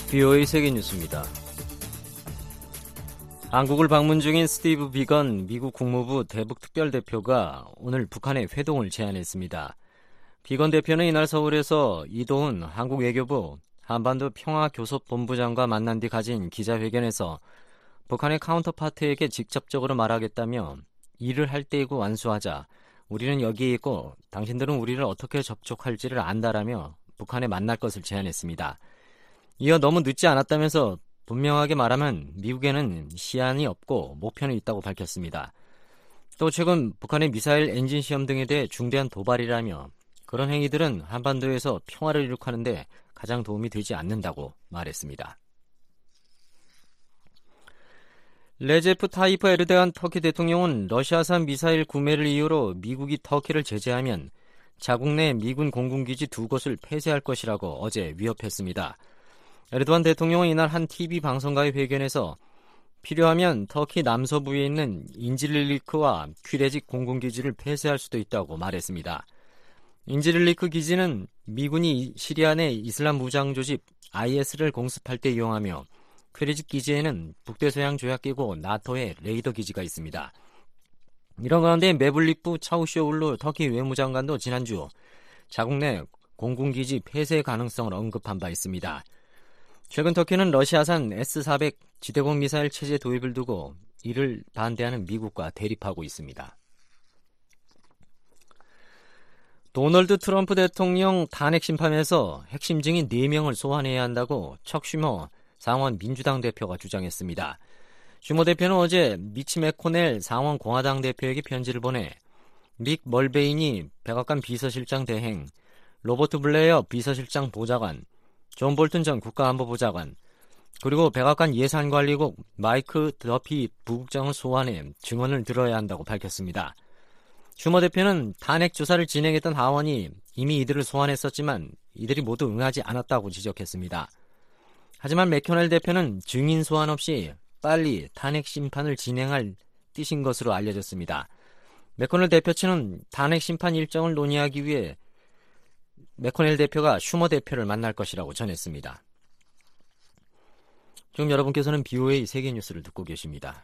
BOA 세계뉴스입니다. 한국을 방문 중인 스티브 비건 미국 국무부 대북 특별대표가 오늘 북한에 회동을 제안했습니다. 비건 대표는 이날 서울에서 이도훈 한국 외교부 한반도 평화교섭본부장과 만난 뒤 가진 기자회견에서 북한의 카운터파트에게 직접적으로 말하겠다며 일을 할 때이고 완수하자, 우리는 여기에 있고 당신들은 우리를 어떻게 접촉할지를 안다라며 북한에 만날 것을 제안했습니다. 이어 너무 늦지 않았다면서 분명하게 말하면 미국에는 시안이 없고 목표는 있다고 밝혔습니다. 또 최근 북한의 미사일 엔진 시험 등에 대해 중대한 도발이라며 그런 행위들은 한반도에서 평화를 이룩하는데 가장 도움이 되지 않는다고 말했습니다. 레제프 타이프 에르도안 터키 대통령은 러시아산 미사일 구매를 이유로 미국이 터키를 제재하면 자국 내 미군 공군기지 2곳을 폐쇄할 것이라고 어제 위협했습니다. 에르도안 대통령은 이날 한 TV 방송과의 회견에서 필요하면 터키 남서부에 있는 인질릴리크와 퀴레직 공군기지를 폐쇄할 수도 있다고 말했습니다. 인질릴리크 기지는 미군이 시리아 내 이슬람 무장 조직 IS를 공습할 때 이용하며, 퀴레직 기지에는 북대서양 조약기구 나토의 레이더 기지가 있습니다. 이런 가운데 메블리프 차우쇼울루 터키 외무장관도 지난주 자국 내 공군기지 폐쇄 가능성을 언급한 바 있습니다. 최근 터키는 러시아산 S-400 지대공 미사일 체제 도입을 두고 이를 반대하는 미국과 대립하고 있습니다. 도널드 트럼프 대통령 탄핵 심판에서 핵심 증인 4명을 소환해야 한다고 척 슈머 상원 민주당 대표가 주장했습니다. 슈머 대표는 어제 미치 맥코넬 상원 공화당 대표에게 편지를 보내 릭 멀베인이 백악관 비서실장 대행, 로버트 블레어 비서실장 보좌관, 존 볼튼 전 국가안보보좌관, 그리고 백악관 예산관리국 마이크 더피 부국장을 소환해 증언을 들어야 한다고 밝혔습니다. 슈머 대표는 탄핵 조사를 진행했던 하원이 이미 이들을 소환했었지만 이들이 모두 응하지 않았다고 지적했습니다. 하지만 맥코넬 대표는 증인 소환 없이 빨리 탄핵 심판을 진행할 뜻인 것으로 알려졌습니다. 맥코넬 대표 측은 탄핵 심판 일정을 논의하기 위해 맥코넬 대표가 슈머 대표를 만날 것이라고 전했습니다. 지금 여러분께서는 BOA 세계뉴스를 듣고 계십니다.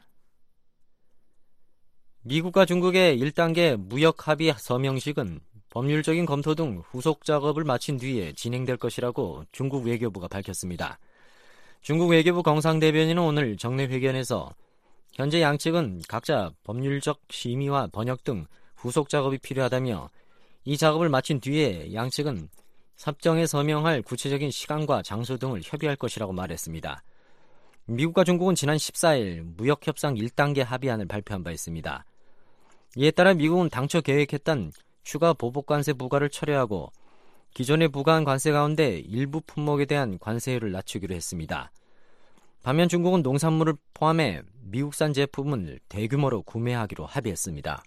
미국과 중국의 1단계 무역 합의 서명식은 법률적인 검토 등 후속 작업을 마친 뒤에 진행될 것이라고 중국 외교부가 밝혔습니다. 중국 외교부 경상대변인은 오늘 정례 회견에서 현재 양측은 각자 법률적 심의와 번역 등 후속 작업이 필요하다며, 이 작업을 마친 뒤에 양측은 협정에 서명할 구체적인 시간과 장소 등을 협의할 것이라고 말했습니다. 미국과 중국은 지난 14일 무역협상 1단계 합의안을 발표한 바 있습니다. 이에 따라 미국은 당초 계획했던 추가 보복관세 부과를 철회하고 기존에 부과한 관세 가운데 일부 품목에 대한 관세율을 낮추기로 했습니다. 반면 중국은 농산물을 포함해 미국산 제품을 대규모로 구매하기로 합의했습니다.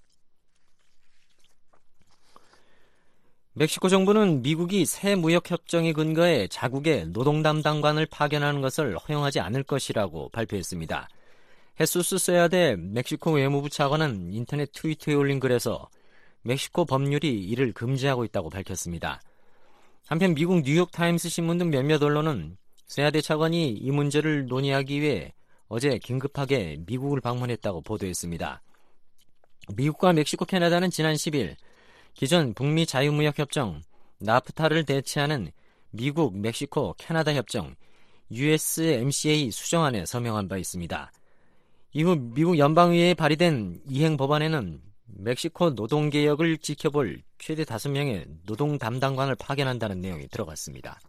멕시코 정부는 미국이 새 무역협정에 근거해 자국의 노동담당관을 파견하는 것을 허용하지 않을 것이라고 발표했습니다. 헤수스 세야데 멕시코 외무부 차관은 인터넷 트위터에 올린 글에서 멕시코 법률이 이를 금지하고 있다고 밝혔습니다. 한편 미국 뉴욕타임스 신문 등 몇몇 언론은 세야데 차관이 이 문제를 논의하기 위해 어제 긴급하게 미국을 방문했다고 보도했습니다. 미국과 멕시코, 캐나다는 지난 10일 기존 북미 자유무역협정 나프타를 대체하는 미국, 멕시코, 캐나다 협정 USMCA 수정안에 서명한 바 있습니다. 이후 미국 연방의회에 발의된 이행 법안에는 멕시코 노동개혁을 지켜볼 최대 5명의 노동 담당관을 파견한다는 내용이 들어갔습니다.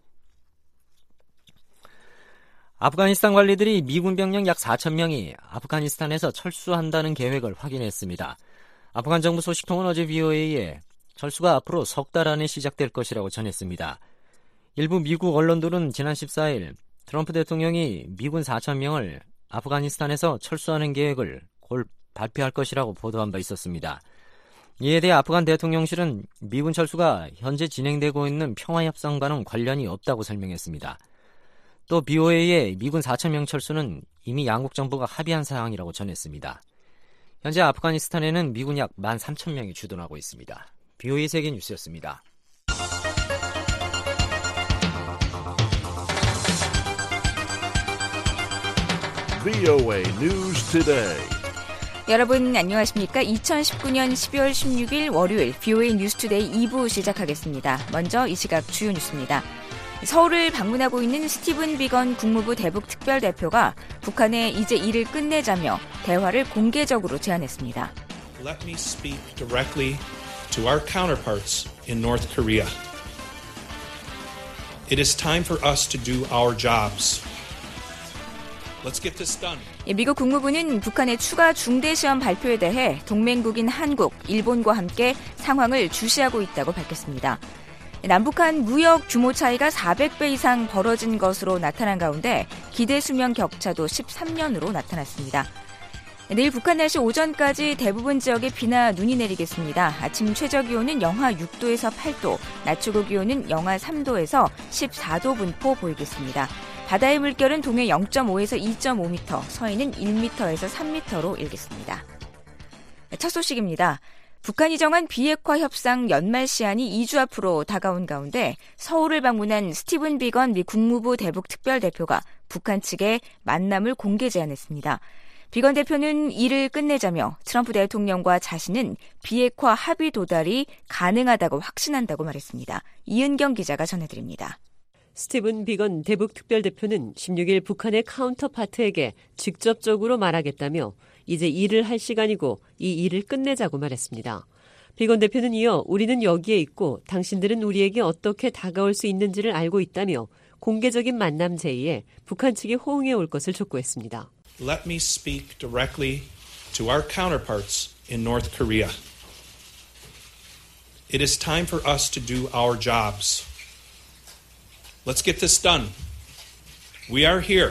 아프가니스탄 관리들이 미군 병력 약 4,000명이 아프가니스탄에서 철수한다는 계획을 확인했습니다. 아프간 정부 소식통은 어제 BOA에 철수가 앞으로 석 달 안에 시작될 것이라고 전했습니다. 일부 미국 언론들은 지난 14일 트럼프 대통령이 미군 4,000명을 아프가니스탄에서 철수하는 계획을 곧 발표할 것이라고 보도한 바 있었습니다. 이에 대해 아프간 대통령실은 미군 철수가 현재 진행되고 있는 평화협상과는 관련이 없다고 설명했습니다. 또 BOA의 미군 4,000명 철수는 이미 양국 정부가 합의한 사항이라고 전했습니다. 현재 아프가니스탄에는 미군 약 13,000명이 주둔하고 있습니다. BOA 세계뉴스였습니다. VOA News Today. 여러분 안녕하십니까? 2019년 12월 16일 월요일 VOA 뉴스투데이 2부 시작하겠습니다. 먼저 이 시각 주요 뉴스입니다. 서울을 방문하고 있는 스티븐 비건 국무부 대북 특별대표가 북한에 이제 일을 끝내자며 대화를 공개적으로 제안했습니다. Let me speak directly to our counterparts in North Korea. It is time for us to do our jobs. Let's get this done. 미국 국무부는 북한의 추가 중대시험 발표에 대해 동맹국인 한국, 일본과 함께 상황을 주시하고 있다고 밝혔습니다. 남북한 무역 규모 차이가 400배 이상 벌어진 것으로 나타난 가운데 기대 수명 격차도 13년으로 나타났습니다. 내일 북한 날씨 오전까지 대부분 지역에 비나 눈이 내리겠습니다. 아침 최저기온은 영하 6도에서 8도, 낮 최고기온은 영하 3도에서 14도 분포 보이겠습니다. 바다의 물결은 동해 0.5에서 2.5m, 서해는 1m에서 3m로 일겠습니다. 첫 소식입니다. 북한이 정한 비핵화 협상 연말 시한이 2주 앞으로 다가온 가운데 서울을 방문한 스티븐 비건 미 국무부 대북 특별대표가 북한 측에 만남을 공개 제안했습니다. 비건 대표는 일을 끝내자며 트럼프 대통령과 자신은 비핵화 합의 도달이 가능하다고 확신한다고 말했습니다. 이은경 기자가 전해드립니다. 스티븐 비건 대북 특별대표는 16일 북한의 카운터파트에게 직접적으로 말하겠다며 이제 일을 할 시간이고 이 일을 끝내자고 말했습니다. 비건 대표는 이어 우리는 여기에 있고 당신들은 우리에게 어떻게 다가올 수 있는지를 알고 있다며 공개적인 만남 제의에 북한 측이 호응해 올 것을 촉구했습니다. Let me speak directly to our counterparts in North Korea. It is time for us to do our jobs. Let's get this done. We are here,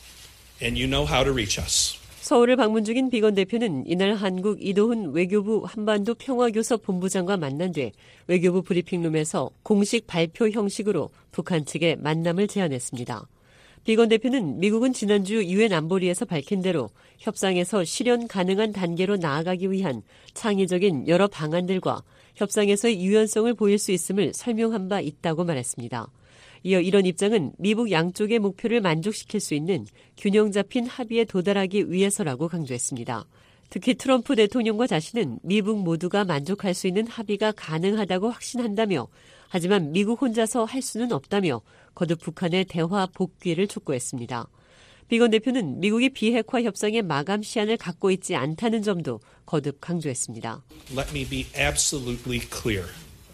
and you know how to reach us. 서울을 방문 중인 비건 대표는 이날 한국 이도훈 외교부 한반도 평화교섭 본부장과 만난 뒤 외교부 브리핑룸에서 공식 발표 형식으로 북한 측에 만남을 제안했습니다. 비건 대표는 미국은 지난주 유엔 안보리에서 밝힌 대로 협상에서 실현 가능한 단계로 나아가기 위한 창의적인 여러 방안들과 협상에서의 유연성을 보일 수 있음을 설명한 바 있다고 말했습니다. 이어 이런 입장은 미북 양쪽의 목표를 만족시킬 수 있는 균형 잡힌 합의에 도달하기 위해서라고 강조했습니다. 특히 트럼프 대통령과 자신은 미북 모두가 만족할 수 있는 합의가 가능하다고 확신한다며 하지만 미국 혼자서 할 수는 없다며 거듭 북한의 대화 복귀를 촉구했습니다. 비건 대표는 미국이 비핵화 협상의 마감 시한을 갖고 있지 않다는 점도 거듭 강조했습니다. Let me be absolutely clear.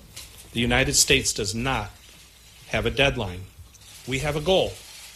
The United States does not have a deadline. We have a goal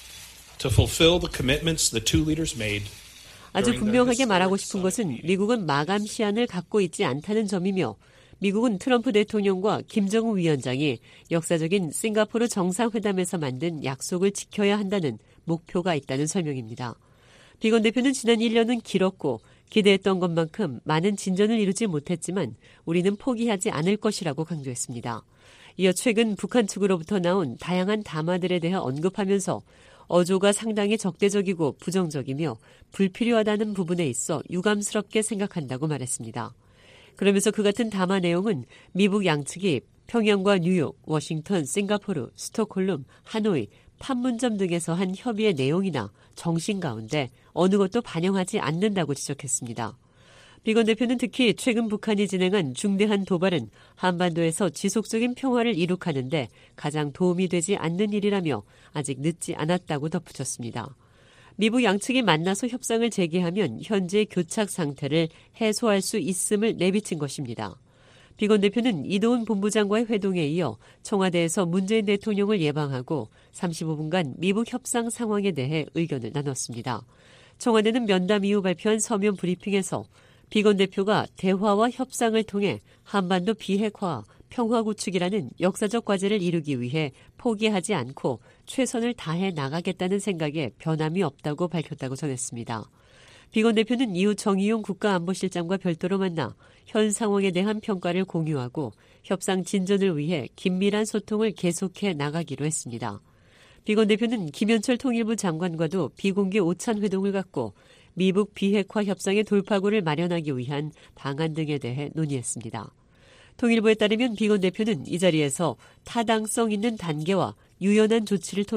to fulfill the commitments the two leaders made. 아주 분명하게 말하고 싶은 것은 미국은 마감 시한을 갖고 있지 않다는 점이며 미국은 트럼프 대통령과 김정은 위원장이 역사적인 싱가포르 정상회담에서 만든 약속을 지켜야 한다는 목표가 있다는 설명입니다. 비건 대표는 지난 1년은 길었고 기대했던 것만큼 많은 진전을 이루지 못했지만 우리는 포기하지 않을 것이라고 강조했습니다. 이어 최근 북한 측으로부터 나온 다양한 담화들에 대해 언급하면서 어조가 상당히 적대적이고 부정적이며 불필요하다는 부분에 있어 유감스럽게 생각한다고 말했습니다. 그러면서 그 같은 담화 내용은 미북 양측이 평양과 뉴욕, 워싱턴, 싱가포르, 스톡홀름, 하노이, 판문점 등에서 한 협의의 내용이나 정신 가운데 어느 것도 반영하지 않는다고 지적했습니다. 비건 대표는 특히 최근 북한이 진행한 중대한 도발은 한반도에서 지속적인 평화를 이룩하는 데 가장 도움이 되지 않는 일이라며 아직 늦지 않았다고 덧붙였습니다. 미북 양측이 만나서 협상을 재개하면 현재의 교착 상태를 해소할 수 있음을 내비친 것입니다. 비건 대표는 이도훈 본부장과의 회동에 이어 청와대에서 문재인 대통령을 예방하고 35분간 미북 협상 상황에 대해 의견을 나눴습니다. 청와대는 면담 이후 발표한 서면 브리핑에서 비건 대표가 대화와 협상을 통해 한반도 비핵화, 평화 구축이라는 역사적 과제를 이루기 위해 포기하지 않고 최선을 다해 나가겠다는 생각에 변함이 없다고 밝혔다고 전했습니다. 비건 대표는 이후 정의용 국가안보실장과 별도로 만나 현 상황에 대한 평가를 공유하고 협상 진전을 위해 긴밀한 소통을 계속해 나가기로 했습니다. 비건 대표는 김현철 통일부 장관과도 비공개 오찬 회동을 갖고 미북 비핵화 협상의 돌파구를 마련하기 위한 방안 등에 대해 논의했습니다. 통일부에 따르면 비건 대표는 이 자리에서 타당성 있는 단계와 유연한 조치를 통해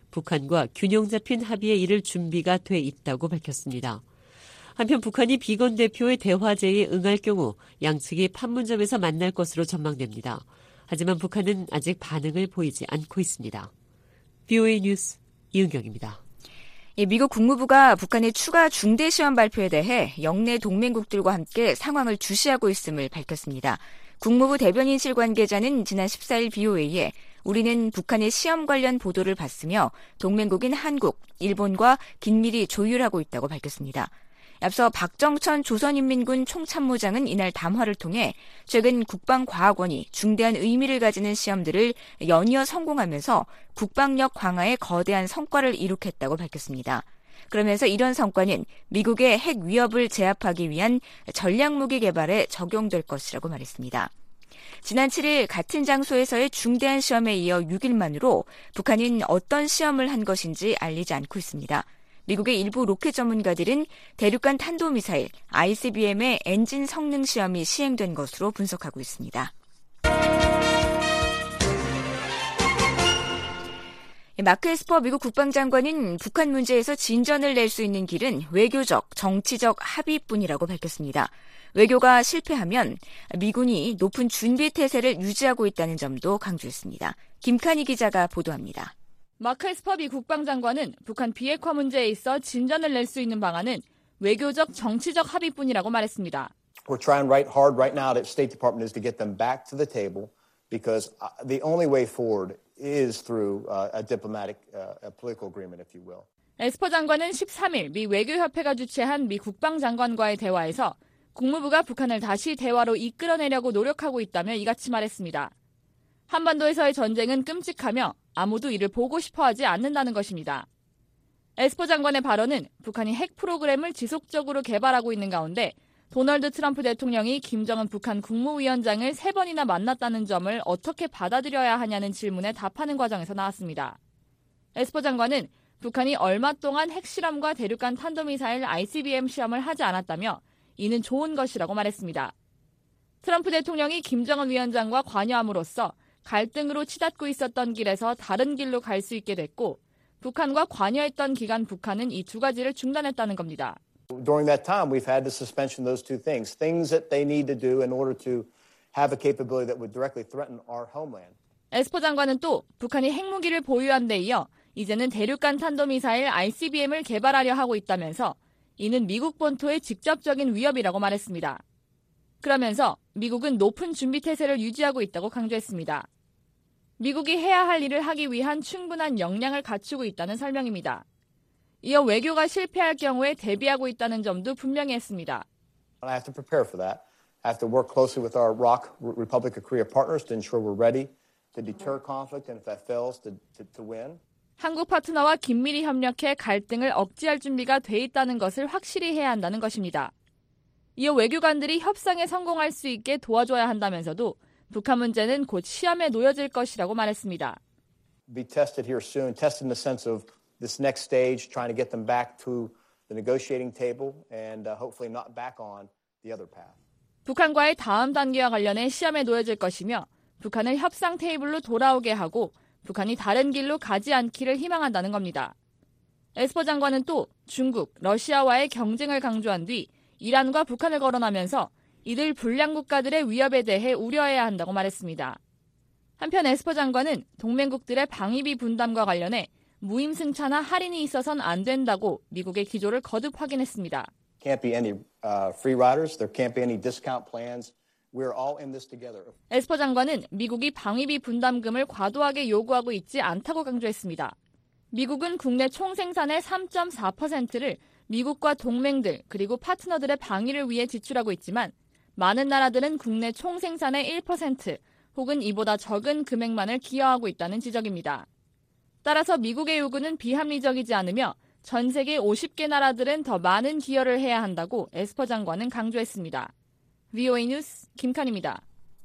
북한과 균형 잡힌 합의에 이를 준비가 돼 있다고 밝혔습니다. 한편 북한이 비건 대표의 대화제에 응할 경우 양측이 판문점에서 만날 것으로 전망됩니다. 하지만 북한은 아직 반응을 보이지 않고 있습니다. VOA 뉴스 이은경입니다. 미국 국무부가 북한의 추가 중대시험 발표에 대해 영내 동맹국들과 함께 상황을 주시하고 있음을 밝혔습니다. 국무부 대변인실 관계자는 지난 14일 BOA에 우리는 북한의 시험 관련 보도를 봤으며 동맹국인 한국, 일본과 긴밀히 조율하고 있다고 밝혔습니다. 앞서 박정천 조선인민군 총참모장은 이날 담화를 통해 최근 국방과학원이 중대한 의미를 가지는 시험들을 연이어 성공하면서 국방력 강화에 거대한 성과를 이룩했다고 밝혔습니다. 그러면서 이런 성과는 미국의 핵 위협을 제압하기 위한 전략무기 개발에 적용될 것이라고 말했습니다. 지난 7일 같은 장소에서의 중대한 시험에 이어 6일 만으로 북한은 어떤 시험을 한 것인지 알리지 않고 있습니다. 미국의 일부 로켓 전문가들은 대륙간 탄도미사일 ICBM의 엔진 성능 시험이 시행된 것으로 분석하고 있습니다. 마크 에스퍼 미국 국방장관은 북한 문제에서 진전을 낼 수 있는 길은 외교적, 정치적 합의뿐이라고 밝혔습니다. 외교가 실패하면 미군이 높은 준비 태세를 유지하고 있다는 점도 강조했습니다. 김칸희 기자가 보도합니다. 마크 에스퍼 미 국방장관은 북한 비핵화 문제에 있어 진전을 낼 수 있는 방안은 외교적, 정치적 합의뿐이라고 말했습니다. We're trying hard right now at State Department is to get them back to the table because the only way forward is through a diplomatic, a political agreement, if you will. 에스퍼 장관은 13일 미 외교협회가 주최한 미 국방장관과의 대화에서 국무부가 북한을 다시 대화로 이끌어내려고 노력하고 있다며 이같이 말했습니다. 한반도에서의 전쟁은 끔찍하며 아무도 이를 보고 싶어하지 않는다는 것입니다. 에스퍼 장관의 발언은 북한이 핵 프로그램을 지속적으로 개발하고 있는 가운데 도널드 트럼프 대통령이 김정은 북한 국무위원장을 3번이나 만났다는 점을 어떻게 받아들여야 하냐는 질문에 답하는 과정에서 나왔습니다. 에스퍼 장관은 북한이 얼마 동안 핵실험과 대륙간 탄도미사일 ICBM 시험을 하지 않았다며 이는 좋은 것이라고 말했습니다. 트럼프 대통령이 김정은 위원장과 관여함으로써 갈등으로 치닫고 있었던 길에서 다른 길로 갈 수 있게 됐고 북한과 관여했던 기간 북한은 이 두 가지를 중단했다는 겁니다. During that time, we've had to suspension those two things that they need to do in order to have a capability that would directly threaten our homeland. 에스퍼 장관은 또 북한이 핵무기를 보유한 데 이어 이제는 대륙간 탄도미사일 ICBM을 개발하려 하고 있다면서 이는 미국 본토의 직접적인 위협이라고 말했습니다. 그러면서 미국은 높은 준비 태세를 유지하고 있다고 강조했습니다. 미국이 해야 할 일을 하기 위한 충분한 역량을 갖추고 있다는 설명입니다. 이어 외교가 실패할 경우에 대비하고 있다는 점도 분명히 했습니다. I have to prepare for that. I have to work closely with our ROC, Republic of Korea partners to ensure we're ready to deter conflict and if that fails to win. 한국 파트너와 긴밀히 협력해 갈등을 억제할 준비가 돼 있다는 것을 확실히 해야 한다는 것입니다. 이어 외교관들이 협상에 성공할 수 있게 도와줘야 한다면서도 북한 문제는 곧 시험에 놓여질 것이라고 말했습니다. Be tested here soon, tested in the sense of this next stage, trying to get them back to the negotiating table and hopefully not back on the other path. 북한과의 다음 단계와 관련해 시험에 놓여질 것이며 북한을 협상 테이블로 돌아오게 하고 북한이 다른 길로 가지 않기를 희망한다는 겁니다. 에스퍼 장관은 또 중국, 러시아와의 경쟁을 강조한 뒤 이란과 북한을 거론하면서 이들 불량 국가들의 위협에 대해 우려해야 한다고 말했습니다. 한편 에스퍼 장관은 동맹국들의 방위비 분담과 관련해 무임승차나 할인이 있어서는 안 된다고 미국의 기조를 거듭 확인했습니다. Can't be any free riders. There can't be any discount plans. We're all in this together. 에스퍼 장관은 미국이 방위비 분담금을 과도하게 요구하고 있지 않다고 강조했습니다. 미국은 국내 총생산의 3.4%를 미국과 동맹들 그리고 파트너들의 방위를 위해 지출하고 있지만 많은 나라들은 국내 총생산의 1% 혹은 이보다 적은 금액만을 기여하고 있다는 지적입니다. 따라서 미국의 요구는 비합리적이지 않으며 전 세계 50개 나라들은 더 많은 기여를 해야 한다고 에스퍼 장관은 강조했습니다. VOA 뉴스 김칸입니다.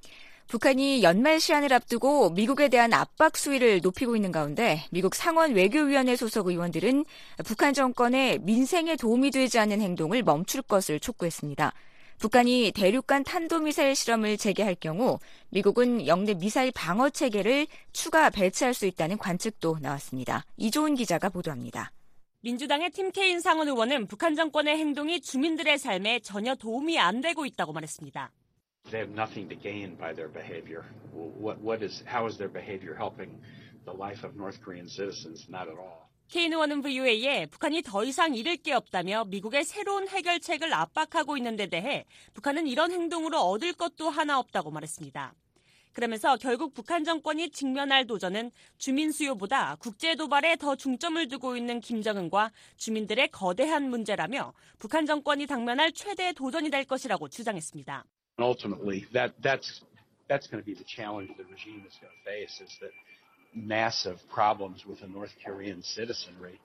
북한이 연말 시한을 앞두고 미국에 대한 압박 수위를 높이고 있는 가운데 미국 상원 외교위원회 소속 의원들은 북한 정권의 민생에 도움이 되지 않는 행동을 멈출 것을 촉구했습니다. 북한이 대륙간 탄도미사일 실험을 재개할 경우 미국은 영내 미사일 방어 체계를 추가 배치할 수 있다는 관측도 나왔습니다. 이조은 기자가 보도합니다. 민주당의 팀 케인 상원 의원은 북한 정권의 행동이 주민들의 삶에 전혀 도움이 안 되고 있다고 말했습니다. They have nothing to gain by their behavior. How is their behavior helping the life of North Korean citizens? Not at all. 케인 의원은 VOA에 북한이 더 이상 잃을 게 없다며 미국의 새로운 해결책을 압박하고 있는 데 대해 북한은 이런 행동으로 얻을 것도 하나 없다고 말했습니다. 그러면서 결국 북한 정권이 직면할 도전은 주민 수요보다 국제 도발에 더 중점을 두고 있는 김정은과 주민들의 거대한 문제라며 북한 정권이 당면할 최대 도전이 될 것이라고 주장했습니다. Ultimately, that's going to be the challenge the regime is going to face is that massive problems with the North Korean citizenry.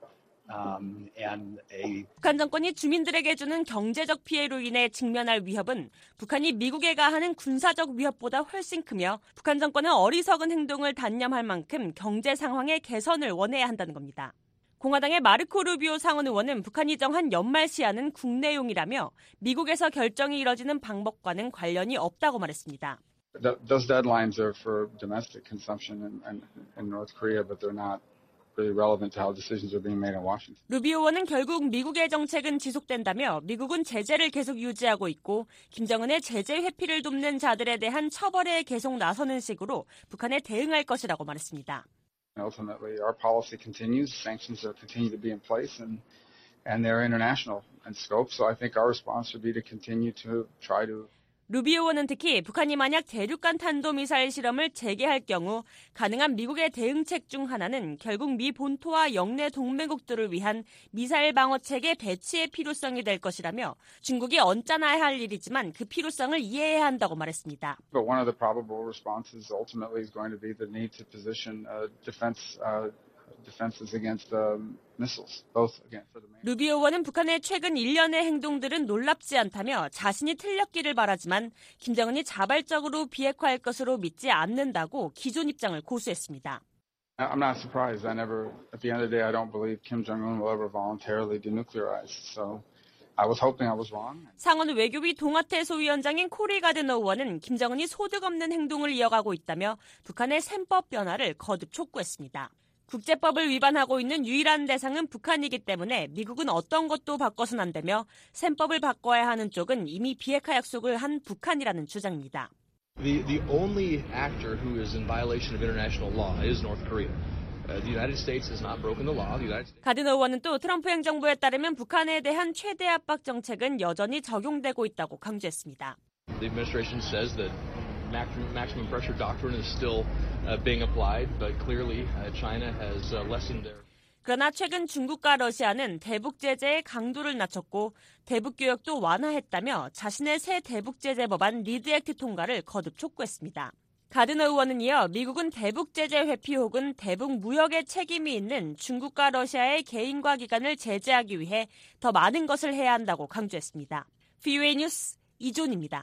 북한 정권이 주민들에게 주는 경제적 피해로 인해 직면할 위협은 북한이 미국에 가하는 군사적 위협보다 훨씬 크며 북한 정권은 어리석은 행동을 단념할 만큼 경제 상황의 개선을 원해야 한다는 겁니다. 공화당의 마르코 루비오 상원 의원은 북한이 정한 연말 시한은 국내용이라며 미국에서 결정이 이뤄지는 방법과는 관련이 없다고 말했습니다. Those deadlines are for domestic consumption in North Korea, but they're not really relevant to how decisions are being made in Washington. 루비오 의원은 결국 미국의 정책은 지속된다며 미국은 제재를 계속 유지하고 있고 김정은의 제재 회피를 돕는 자들에 대한 처벌에 계속 나서는 식으로 북한에 대응할 것이라고 말했습니다. Ultimately, our policy continues. Sanctions continue to be in place, and they're international in scope. So I think our response would be to continue to try to. 루비오 의원은 특히 북한이 만약 대륙간 탄도미사일 실험을 재개할 경우 가능한 미국의 대응책 중 하나는 결국 미 본토와 영내 동맹국들을 위한 미사일 방어체계 배치의 필요성이 될 것이라며 중국이 언짢아야 할 일이지만 그 필요성을 이해해야 한다고 말했습니다. But one of the probable responses ultimately is going to be the need to position defenses against missiles, both again for the main. 루비오 의원은 북한의 최근 일련의 행동들은 놀랍지 않다며 자신이 틀렸기를 바라지만 김정은이 자발적으로 비핵화할 것으로 믿지 않는다고 기존 입장을 고수했습니다. I'm not surprised. At the end of the day, I don't believe Kim Jong-un will ever voluntarily denuclearize. So I was hoping I was wrong. 상원 외교위 동아태 소위원장인 코리 가드너 의원은 김정은이 소득 없는 행동을 이어가고 있다며 북한의 셈법 변화를 거듭 촉구했습니다. 국제법을 위반하고 있는 유일한 대상은 북한이기 때문에 미국은 어떤 것도 바꿔서는 안 되며 셈법을 바꿔야 하는 쪽은 이미 비핵화 약속을 한 북한이라는 주장입니다. The only actor who is in violation of international law is North Korea. The United States has not broken the law. 가드너 의원은 또 트럼프 행정부에 따르면 북한에 대한 최대 압박 정책은 여전히 적용되고 있다고 강조했습니다. The administration says that maximum pressure doctrine is still being applied, but clearly China has lessened their. 그러나 최근 중국과 러시아는 대북 제재의 강도를 낮췄고 대북 교역도 완화했다며 자신의 새 대북 제재 법안 리드 액트 통과를 거듭 촉구했습니다. 가드너 의원은 이어 미국은 대북 제재 회피 혹은 대북 무역에 책임이 있는 중국과 러시아의 개인과 기관을 제재하기 위해 더 많은 것을 해야 한다고 강조했습니다. VOA 뉴스 이존입니다.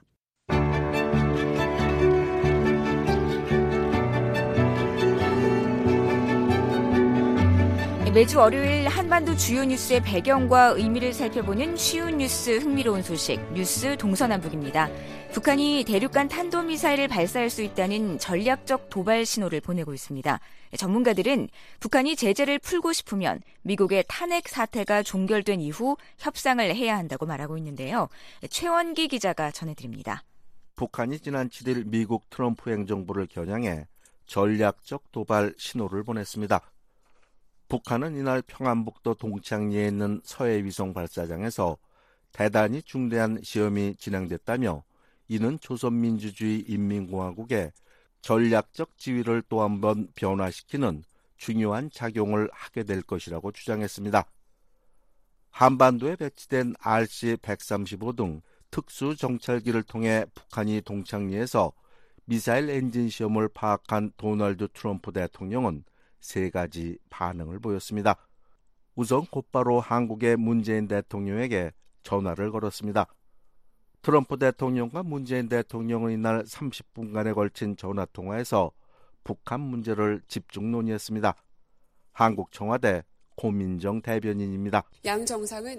매주 월요일 한반도 주요 뉴스의 배경과 의미를 살펴보는 쉬운 뉴스 흥미로운 소식, 뉴스 동서남북입니다. 북한이 대륙간 탄도미사일을 발사할 수 있다는 전략적 도발 신호를 보내고 있습니다. 전문가들은 북한이 제재를 풀고 싶으면 미국의 탄핵 사태가 종결된 이후 협상을 해야 한다고 말하고 있는데요. 최원기 기자가 전해드립니다. 북한이 지난 7일 미국 트럼프 행정부를 겨냥해 전략적 도발 신호를 보냈습니다. 북한은 이날 평안북도 동창리에 있는 서해위성 발사장에서 대단히 중대한 시험이 진행됐다며 이는 조선민주주의 인민공화국의 전략적 지위를 또 한 번 변화시키는 중요한 작용을 하게 될 것이라고 주장했습니다. 한반도에 배치된 RC-135 등 특수정찰기를 통해 북한이 동창리에서 미사일 엔진 시험을 파악한 도널드 트럼프 대통령은 세 가지 반응을 보였습니다. 우선 곧바로 한국의 문재인 대통령에게 전화를 걸었습니다. 트럼프 대통령과 문재인 대통령은 이날 30분간에 걸친 전화통화에서 북한 문제를 집중 논의했습니다. 한국 청와대 고민정 대변인입니다. 양 정상은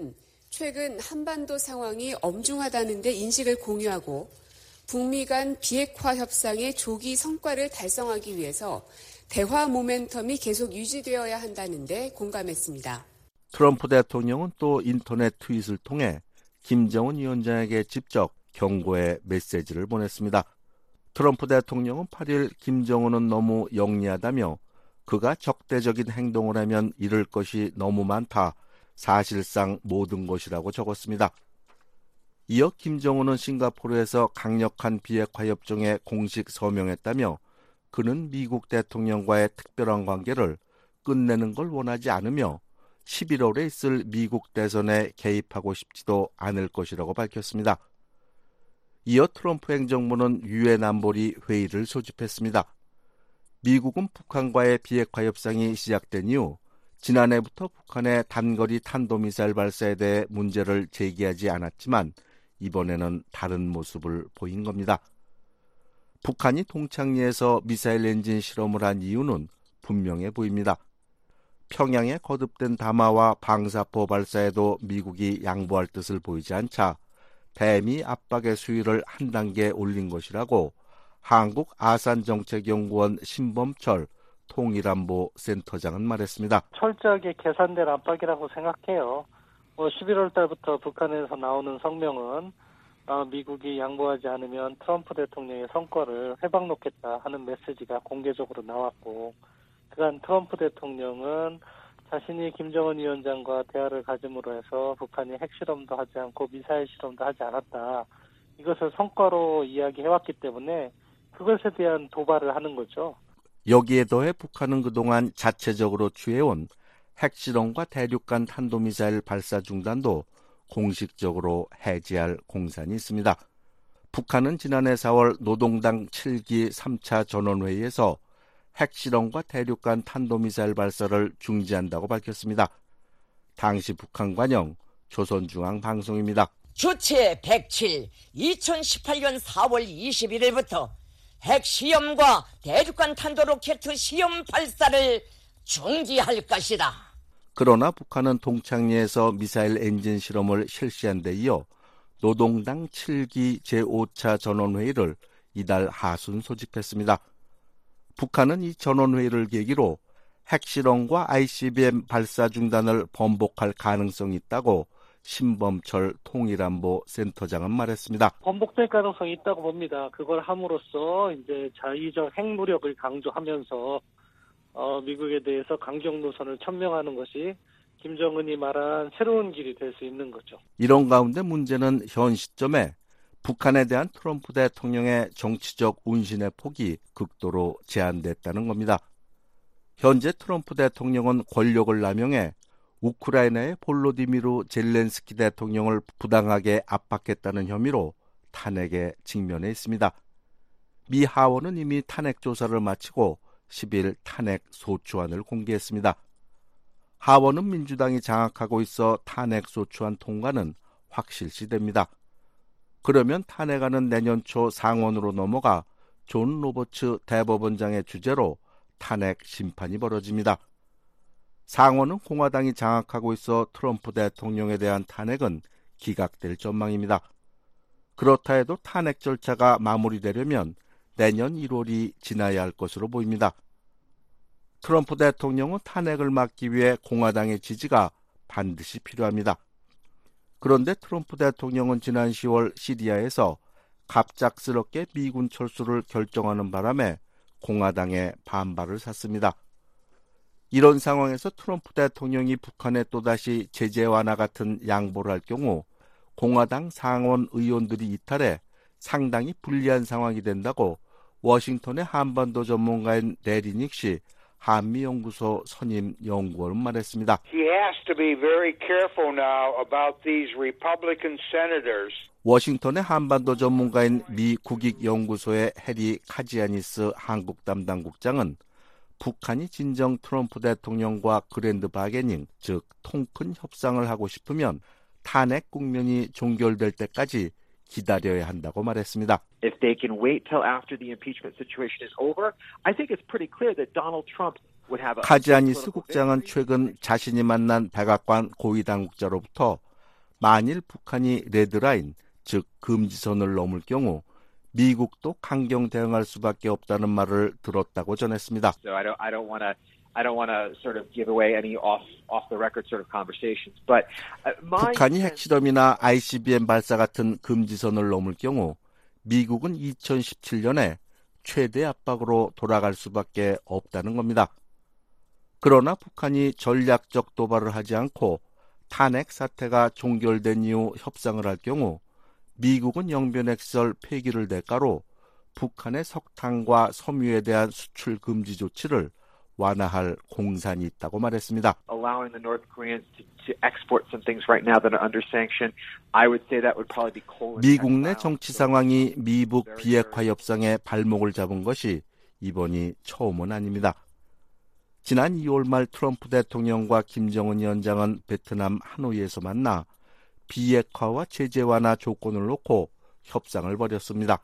최근 한반도 상황이 엄중하다는 데 인식을 공유하고 북미 간 비핵화 협상의 조기 성과를 달성하기 위해서 대화 모멘텀이 계속 유지되어야 한다는 데 공감했습니다. 트럼프 대통령은 또 인터넷 트윗을 통해 김정은 위원장에게 직접 경고의 메시지를 보냈습니다. 트럼프 대통령은 8일 김정은은 너무 영리하다며 그가 적대적인 행동을 하면 잃을 것이 너무 많다. 사실상 모든 것이라고 적었습니다. 이어 김정은은 싱가포르에서 강력한 비핵화 협정에 공식 서명했다며 그는 미국 대통령과의 특별한 관계를 끝내는 걸 원하지 않으며 11월에 있을 미국 대선에 개입하고 싶지도 않을 것이라고 밝혔습니다. 이어 트럼프 행정부는 유엔 안보리 회의를 소집했습니다. 미국은 북한과의 비핵화 협상이 시작된 이후 지난해부터 북한의 단거리 탄도미사일 발사에 대해 문제를 제기하지 않았지만 이번에는 다른 모습을 보인 겁니다. 북한이 동창리에서 미사일 엔진 실험을 한 이유는 분명해 보입니다. 평양에 거듭된 담화와 방사포 발사에도 미국이 양보할 뜻을 보이지 않자 대미 압박의 수위를 한 단계 올린 것이라고 한국 아산정책연구원 신범철 통일안보 센터장은 말했습니다. 철저하게 계산된 압박이라고 생각해요. 11월 달부터 북한에서 나오는 성명은 미국이 양보하지 않으면 트럼프 대통령의 성과를 회방놓겠다 하는 메시지가 공개적으로 나왔고 그간 트럼프 대통령은 자신이 김정은 위원장과 대화를 가짐으로 해서 북한이 핵실험도 하지 않고 미사일 실험도 하지 않았다. 이것을 성과로 이야기해왔기 때문에 그것에 대한 도발을 하는 거죠. 여기에 더해 북한은 그동안 자체적으로 취해온 핵실험과 대륙간 탄도미사일 발사 중단도 공식적으로 해제할 공산이 있습니다. 북한은 지난해 4월 노동당 7기 3차 전원회의에서 핵실험과 대륙간 탄도미사일 발사를 중지한다고 밝혔습니다. 당시 북한 관영 조선중앙방송입니다. 주체 107 2018년 4월 21일부터 핵시험과 대륙간 탄도로켓 시험 발사를 중지할 것이다. 그러나 북한은 동창리에서 미사일 엔진 실험을 실시한 데 이어 노동당 7기 제5차 전원회의를 이달 하순 소집했습니다. 북한은 이 전원회의를 계기로 핵실험과 ICBM 발사 중단을 번복할 가능성이 있다고 신범철 통일안보 센터장은 말했습니다. 번복될 가능성이 있다고 봅니다. 그걸 함으로써 이제 자위적 핵무력을 강조하면서 미국에 대해서 강경 노선을 천명하는 것이 김정은이 말한 새로운 길이 될 수 있는 거죠. 이런 가운데 문제는 현 시점에 북한에 대한 트럼프 대통령의 정치적 운신의 폭이 극도로 제한됐다는 겁니다. 현재 트럼프 대통령은 권력을 남용해 우크라이나의 볼로디미르 젤렌스키 대통령을 부당하게 압박했다는 혐의로 탄핵에 직면해 있습니다. 미 하원은 이미 탄핵 조사를 마치고 10일 탄핵 소추안을 공개했습니다. 하원은 민주당이 장악하고 있어 탄핵 소추안 통과는 확실시됩니다. 그러면 탄핵안은 내년 초 상원으로 넘어가 존 로버츠 대법원장의 주재로 탄핵 심판이 벌어집니다. 상원은 공화당이 장악하고 있어 트럼프 대통령에 대한 탄핵은 기각될 전망입니다. 그렇다 해도 탄핵 절차가 마무리되려면 내년 1월이 지나야 할 것으로 보입니다. 트럼프 대통령은 탄핵을 막기 위해 공화당의 지지가 반드시 필요합니다. 그런데 트럼프 대통령은 지난 10월 시리아에서 갑작스럽게 미군 철수를 결정하는 바람에 공화당의 반발을 샀습니다. 이런 상황에서 트럼프 대통령이 북한에 또다시 제재 완화 같은 양보를 할 경우 공화당 상원 의원들이 이탈해 상당히 불리한 상황이 된다고 워싱턴의 한반도 전문가인 레리 닉시 한미연구소 선임 연구원은 말했습니다. He has to be very careful now about these Republican senators. 워싱턴의 한반도 전문가인 미 국익연구소의 해리 카지아니스 한국 담당 국장은 북한이 진정 트럼프 대통령과 그랜드 바게닝, 즉 통큰 협상을 하고 싶으면 탄핵 국면이 종결될 때까지 기다려야 한다고 말했습니다. If they can wait till after the impeachment situation is over, I think it's pretty clear that Donald Trump would have a 카지아니스 국장은 최근 자신이 만난 백악관 고위 당국자로부터 만일 북한이 레드라인, 즉 금지선을 넘을 경우 미국도 강경 대응할 수밖에 없다는 말을 들었다고 전했습니다. So I don't want to sort of give away any off the record sort of conversations. But 북한이 핵실험이나 ICBM 발사 같은 금지선을 넘을 경우 미국은 2017년에 최대 압박으로 돌아갈 수밖에 없다는 겁니다. 그러나 북한이 전략적 도발을 하지 않고 탄핵 사태가 종결된 이후 협상을 할 경우 미국은 영변핵시설 폐기를 대가로 북한의 석탄과 섬유에 대한 수출 금지 조치를 완화할 공산이 있다고 말했습니다. Allowing the North Koreans to export some things right now that are under sanction, I would say that would probably be coal. 미국 내 정치 상황이 미북 비핵화 협상에 발목을 잡은 것이 이번이 처음은 아닙니다. 지난 2월 말 트럼프 대통령과 김정은 위원장은 베트남 하노이에서 만나 비핵화와 제재 완화 조건을 놓고 협상을 벌였습니다.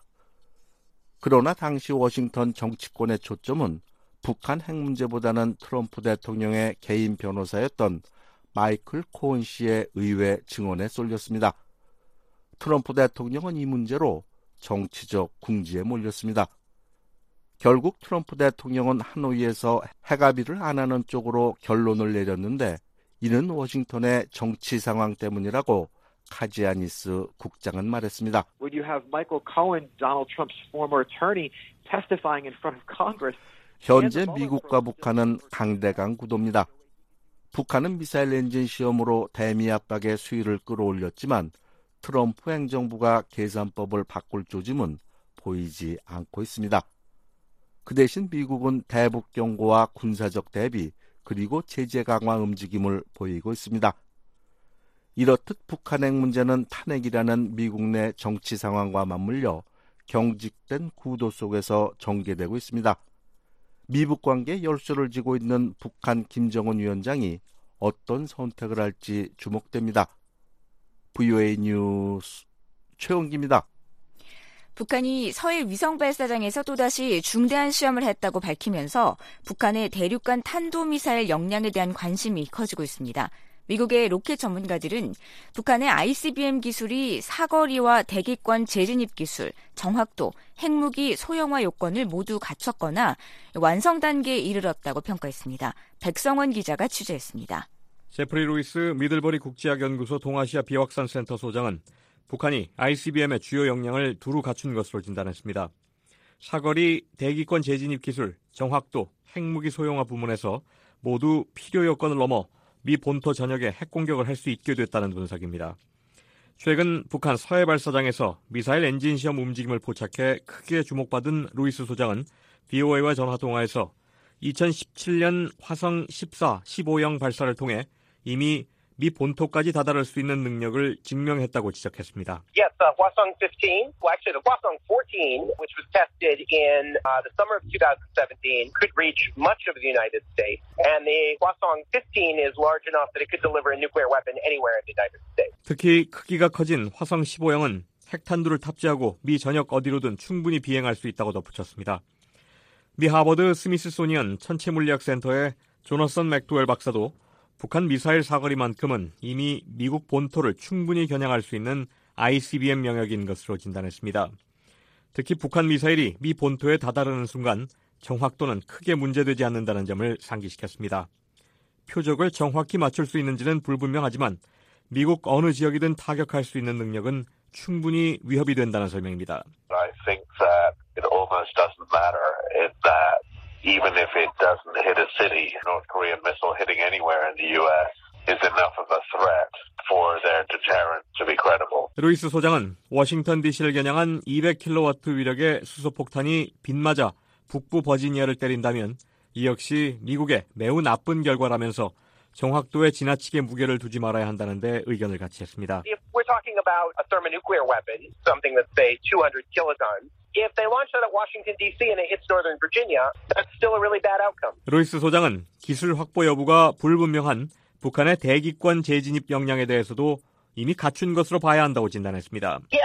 그러나 당시 워싱턴 정치권의 초점은 북한 핵 문제보다는 트럼프 대통령의 개인 변호사였던 마이클 코언 씨의 의회 증언에 쏠렸습니다. 트럼프 대통령은 이 문제로 정치적 궁지에 몰렸습니다. 결국 트럼프 대통령은 하노이에서 핵합의를 안 하는 쪽으로 결론을 내렸는데 이는 워싱턴의 정치 상황 때문이라고 카지아니스 국장은 말했습니다. When you have Michael Cohen, Donald Trump's former attorney, testifying in front of Congress. 현재 미국과 북한은 강대강 구도입니다. 북한은 미사일 엔진 시험으로 대미 압박의 수위를 끌어올렸지만 트럼프 행정부가 계산법을 바꿀 조짐은 보이지 않고 있습니다. 그 대신 미국은 대북 경고와 군사적 대비 그리고 제재 강화 움직임을 보이고 있습니다. 이렇듯 북한 핵 문제는 탄핵이라는 미국 내 정치 상황과 맞물려 경직된 구도 속에서 전개되고 있습니다. 미북 관계에 열쇠를 쥐고 있는 북한 김정은 위원장이 어떤 선택을 할지 주목됩니다. VOA 뉴스 최원기입니다. 북한이 서해 위성 발사장에서 또다시 중대한 시험을 했다고 밝히면서 북한의 대륙간 탄도미사일 역량에 대한 관심이 커지고 있습니다. 미국의 로켓 전문가들은 북한의 ICBM 기술이 사거리와 대기권 재진입 기술, 정확도, 핵무기 소형화 요건을 모두 갖췄거나 완성 단계에 이르렀다고 평가했습니다. 백성원 기자가 취재했습니다. 제프리 루이스 미들버리 국제학연구소 동아시아 비확산센터 소장은 북한이 ICBM의 주요 역량을 두루 갖춘 것으로 진단했습니다. 사거리, 대기권 재진입 기술, 정확도, 핵무기 소형화 부문에서 모두 필요 요건을 넘어 미 본토 전역에 핵 공격을 할 수 있게 됐다는 분석입니다. 최근 북한 서해 발사장에서 미사일 엔진 시험 움직임을 포착해 크게 주목받은 루이스 소장은 VOA와 전화통화에서 2017년 화성 14, 15형 발사를 통해 이미 미 본토까지 다다를 수 있는 능력을 증명했다고 지적했습니다. Yes, Hwasong 15, well actually the Hwasong 14, which was tested in the summer of 2017, could reach much of the United States. And the Hwasong 15 is large enough that it could deliver a nuclear weapon anywhere in the United States. 특히 크기가 커진 화성 15형은 핵탄두를 탑재하고 미 전역 어디로든 충분히 비행할 수 있다고 덧붙였습니다. 미 하버드 스미스소니언 천체물리학센터의 조너선 맥도웰 박사도 북한 미사일 사거리만큼은 이미 미국 본토를 충분히 겨냥할 수 있는 ICBM 영역인 것으로 진단했습니다. 특히 북한 미사일이 미 본토에 다다르는 순간 정확도는 크게 문제되지 않는다는 점을 상기시켰습니다. 표적을 정확히 맞출 수 있는지는 불분명하지만 미국 어느 지역이든 타격할 수 있는 능력은 충분히 위협이 된다는 설명입니다. I think that it almost doesn't matter in that even if it doesn't hit a city, North Korean missile hitting anywhere in the U.S. is enough of a threat for their deterrent to be credible. 루이스 소장은 워싱턴 DC를 겨냥한 200kW 위력의 수소폭탄이 빗맞아 북부 버지니아를 때린다면 이 역시 미국의 매우 나쁜 결과라면서 정확도에 지나치게 무게를 두지 말아야 한다는 데 의견을 같이 했습니다. If we're talking about a thermonuclear weapon, something that's say 200 kilotons, if they launch that at Washington D.C. and it hits Northern Virginia, that's still a really bad outcome. 루이스 소장은 기술 확보 여부가 불분명한 북한의 대기권 재진입 역량에 대해서도 이미 갖춘 것으로 봐야 한다고 진단했습니다. Yeah, that's a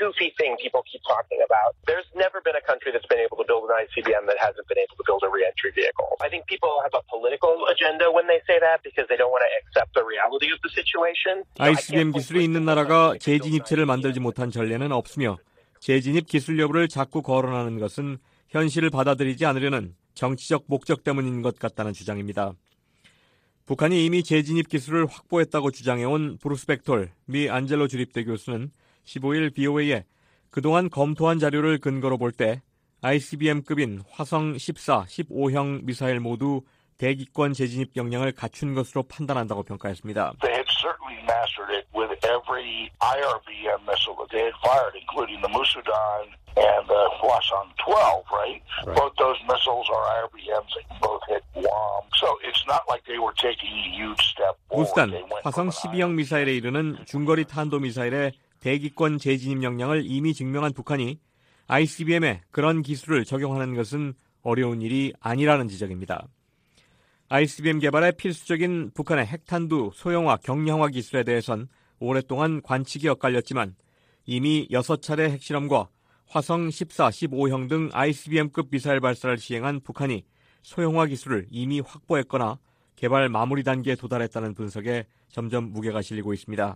goofy thing people keep talking about. There's never been a country that's been able to build an ICBM that hasn't been able to build a re-entry vehicle. I think people have a political agenda when they say that because they don't want to accept the reality of the situation. ICBM 기술이 있는 나라가 재진입체를 만들지 못한 전례는 없으며 재진입 기술 여부를 자꾸 거론하는 것은 현실을 받아들이지 않으려는 정치적 목적 때문인 것 같다는 주장입니다. 북한이 이미 재진입 기술을 확보했다고 주장해온 브루스 백톨 미 안젤로 주립대 교수는 15일 BOA에 그동안 검토한 자료를 근거로 볼 때 ICBM급인 화성 14, 15형 미사일 모두 대기권 재진입 역량을 갖춘 것으로 판단한다고 평가했습니다. They had certainly mastered it with every IRBM missile that they had fired, including the Musudan and the Hwasong 12, right? Both those missiles are IRBMs that can both hit Guam. So it's not like they were taking a huge step forward. 무스단, 화성 12형 미사일에 이르는 중거리 탄도 미사일의 대기권 재진입 역량을 이미 증명한 북한이 ICBM에 그런 기술을 적용하는 것은 어려운 일이 아니라는 지적입니다. ICBM 개발에 필수적인 북한의 핵탄두 소형화, 경량화 기술에 대해선 오랫동안 관측이 엇갈렸지만 이미 6차례 핵실험과 화성 14, 15형 등 ICBM급 미사일 발사를 시행한 북한이 소형화 기술을 이미 확보했거나 개발 마무리 단계에 도달했다는 분석에 점점 무게가 실리고 있습니다.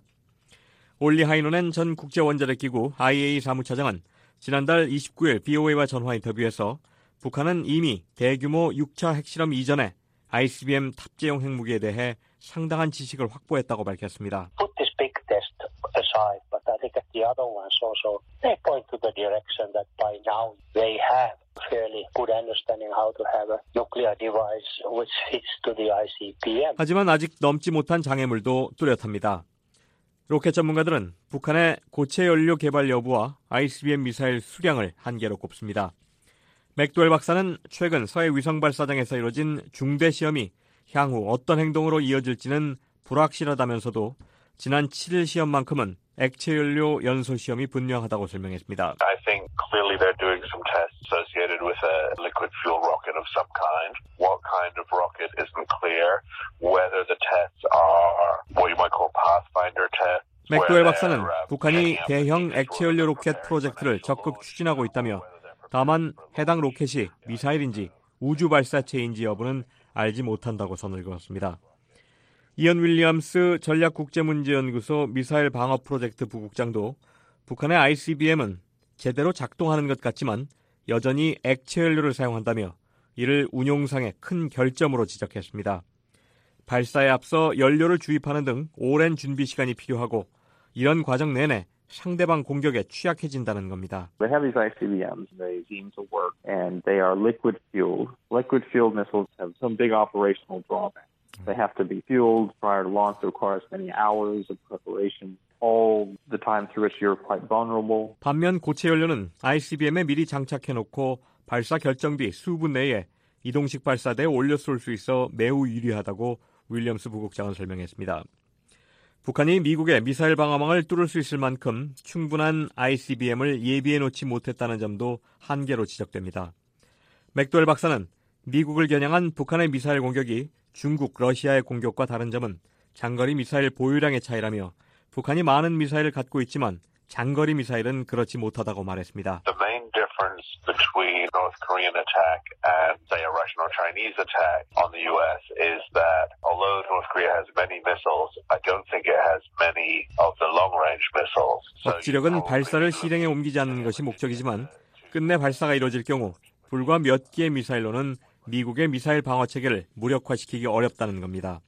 올리 하이노넨 전 국제원자력기구 IAEA 사무차장은 지난달 29일 BOA와 전화 인터뷰에서 북한은 이미 대규모 6차 핵실험 이전에 ICBM 탑재용 핵무기에 대해 상당한 지식을 확보했다고 밝혔습니다. Put this big test aside, but I think that the other ones also they point to the direction that by now they have fairly good understanding how to have a nuclear device which fits to the ICBM. 하지만 아직 넘지 못한 장애물도 뚜렷합니다. 로켓 전문가들은 북한의 고체 연료 개발 여부와 ICBM 미사일 수량을 한계로 꼽습니다. 맥도웰 박사는 최근 서해 위성 발사장에서 이뤄진 중대 시험이 향후 어떤 행동으로 이어질지는 불확실하다면서도 지난 7일 시험만큼은 액체 연료 연소 시험이 분명하다고 설명했습니다. I think clearly they're doing some tests associated with a liquid fuel rocket of some kind. What kind of rocket isn't clear. Whether the tests are what you might call pathfinder tests. 맥도웰 박사는 북한이 대형 액체 연료 로켓 프로젝트를 적극 추진하고 있다며 다만 해당 로켓이 미사일인지 우주 발사체인지 여부는 알지 못한다고 선을 그었습니다. 이언 윌리엄스 전략국제문제연구소 미사일 방어 프로젝트 부국장도 북한의 ICBM은 제대로 작동하는 것 같지만 여전히 액체 연료를 사용한다며 이를 운용상의 큰 결점으로 지적했습니다. 발사에 앞서 연료를 주입하는 등 오랜 준비 시간이 필요하고 이런 과정 내내 상대방 공격에 취약해진다는 겁니다. They have these ICBMs. They seem to work, and they are liquid fueled. Liquid fueled missiles have some big operational drawbacks. They have to be fueled prior to launch. It requires many hours of preparation. All the time through which you're quite vulnerable. 반면 고체 연료는 ICBM에 미리 장착해놓고 발사 결정 뒤 수분 내에 이동식 발사대에 올려 쏠 수 있어 매우 유리하다고 윌리엄스 부국장은 설명했습니다. 북한이 미국의 미사일 방어망을 뚫을 수 있을 만큼 충분한 ICBM을 예비해놓지 못했다는 점도 한계로 지적됩니다. 맥도웰 박사는 미국을 겨냥한 북한의 미사일 공격이 중국, 러시아의 공격과 다른 점은 장거리 미사일 보유량의 차이라며 북한이 많은 미사일을 갖고 있지만 장거리 미사일은 그렇지 못하다고 말했습니다. The main difference between North Korean attack and, say, a Russian or Chinese attack on the U.S. is that although North Korea has many missiles, I don't think it has many of the long-range missiles. 억지력은 발사를 실행에 옮기지 않는 것이 목적이지만 끝내 발사가 이뤄질 경우 불과 몇 개의 미사일로는 미국의 미사일 방어 체계를 무력화시키기 어렵다는 겁니다.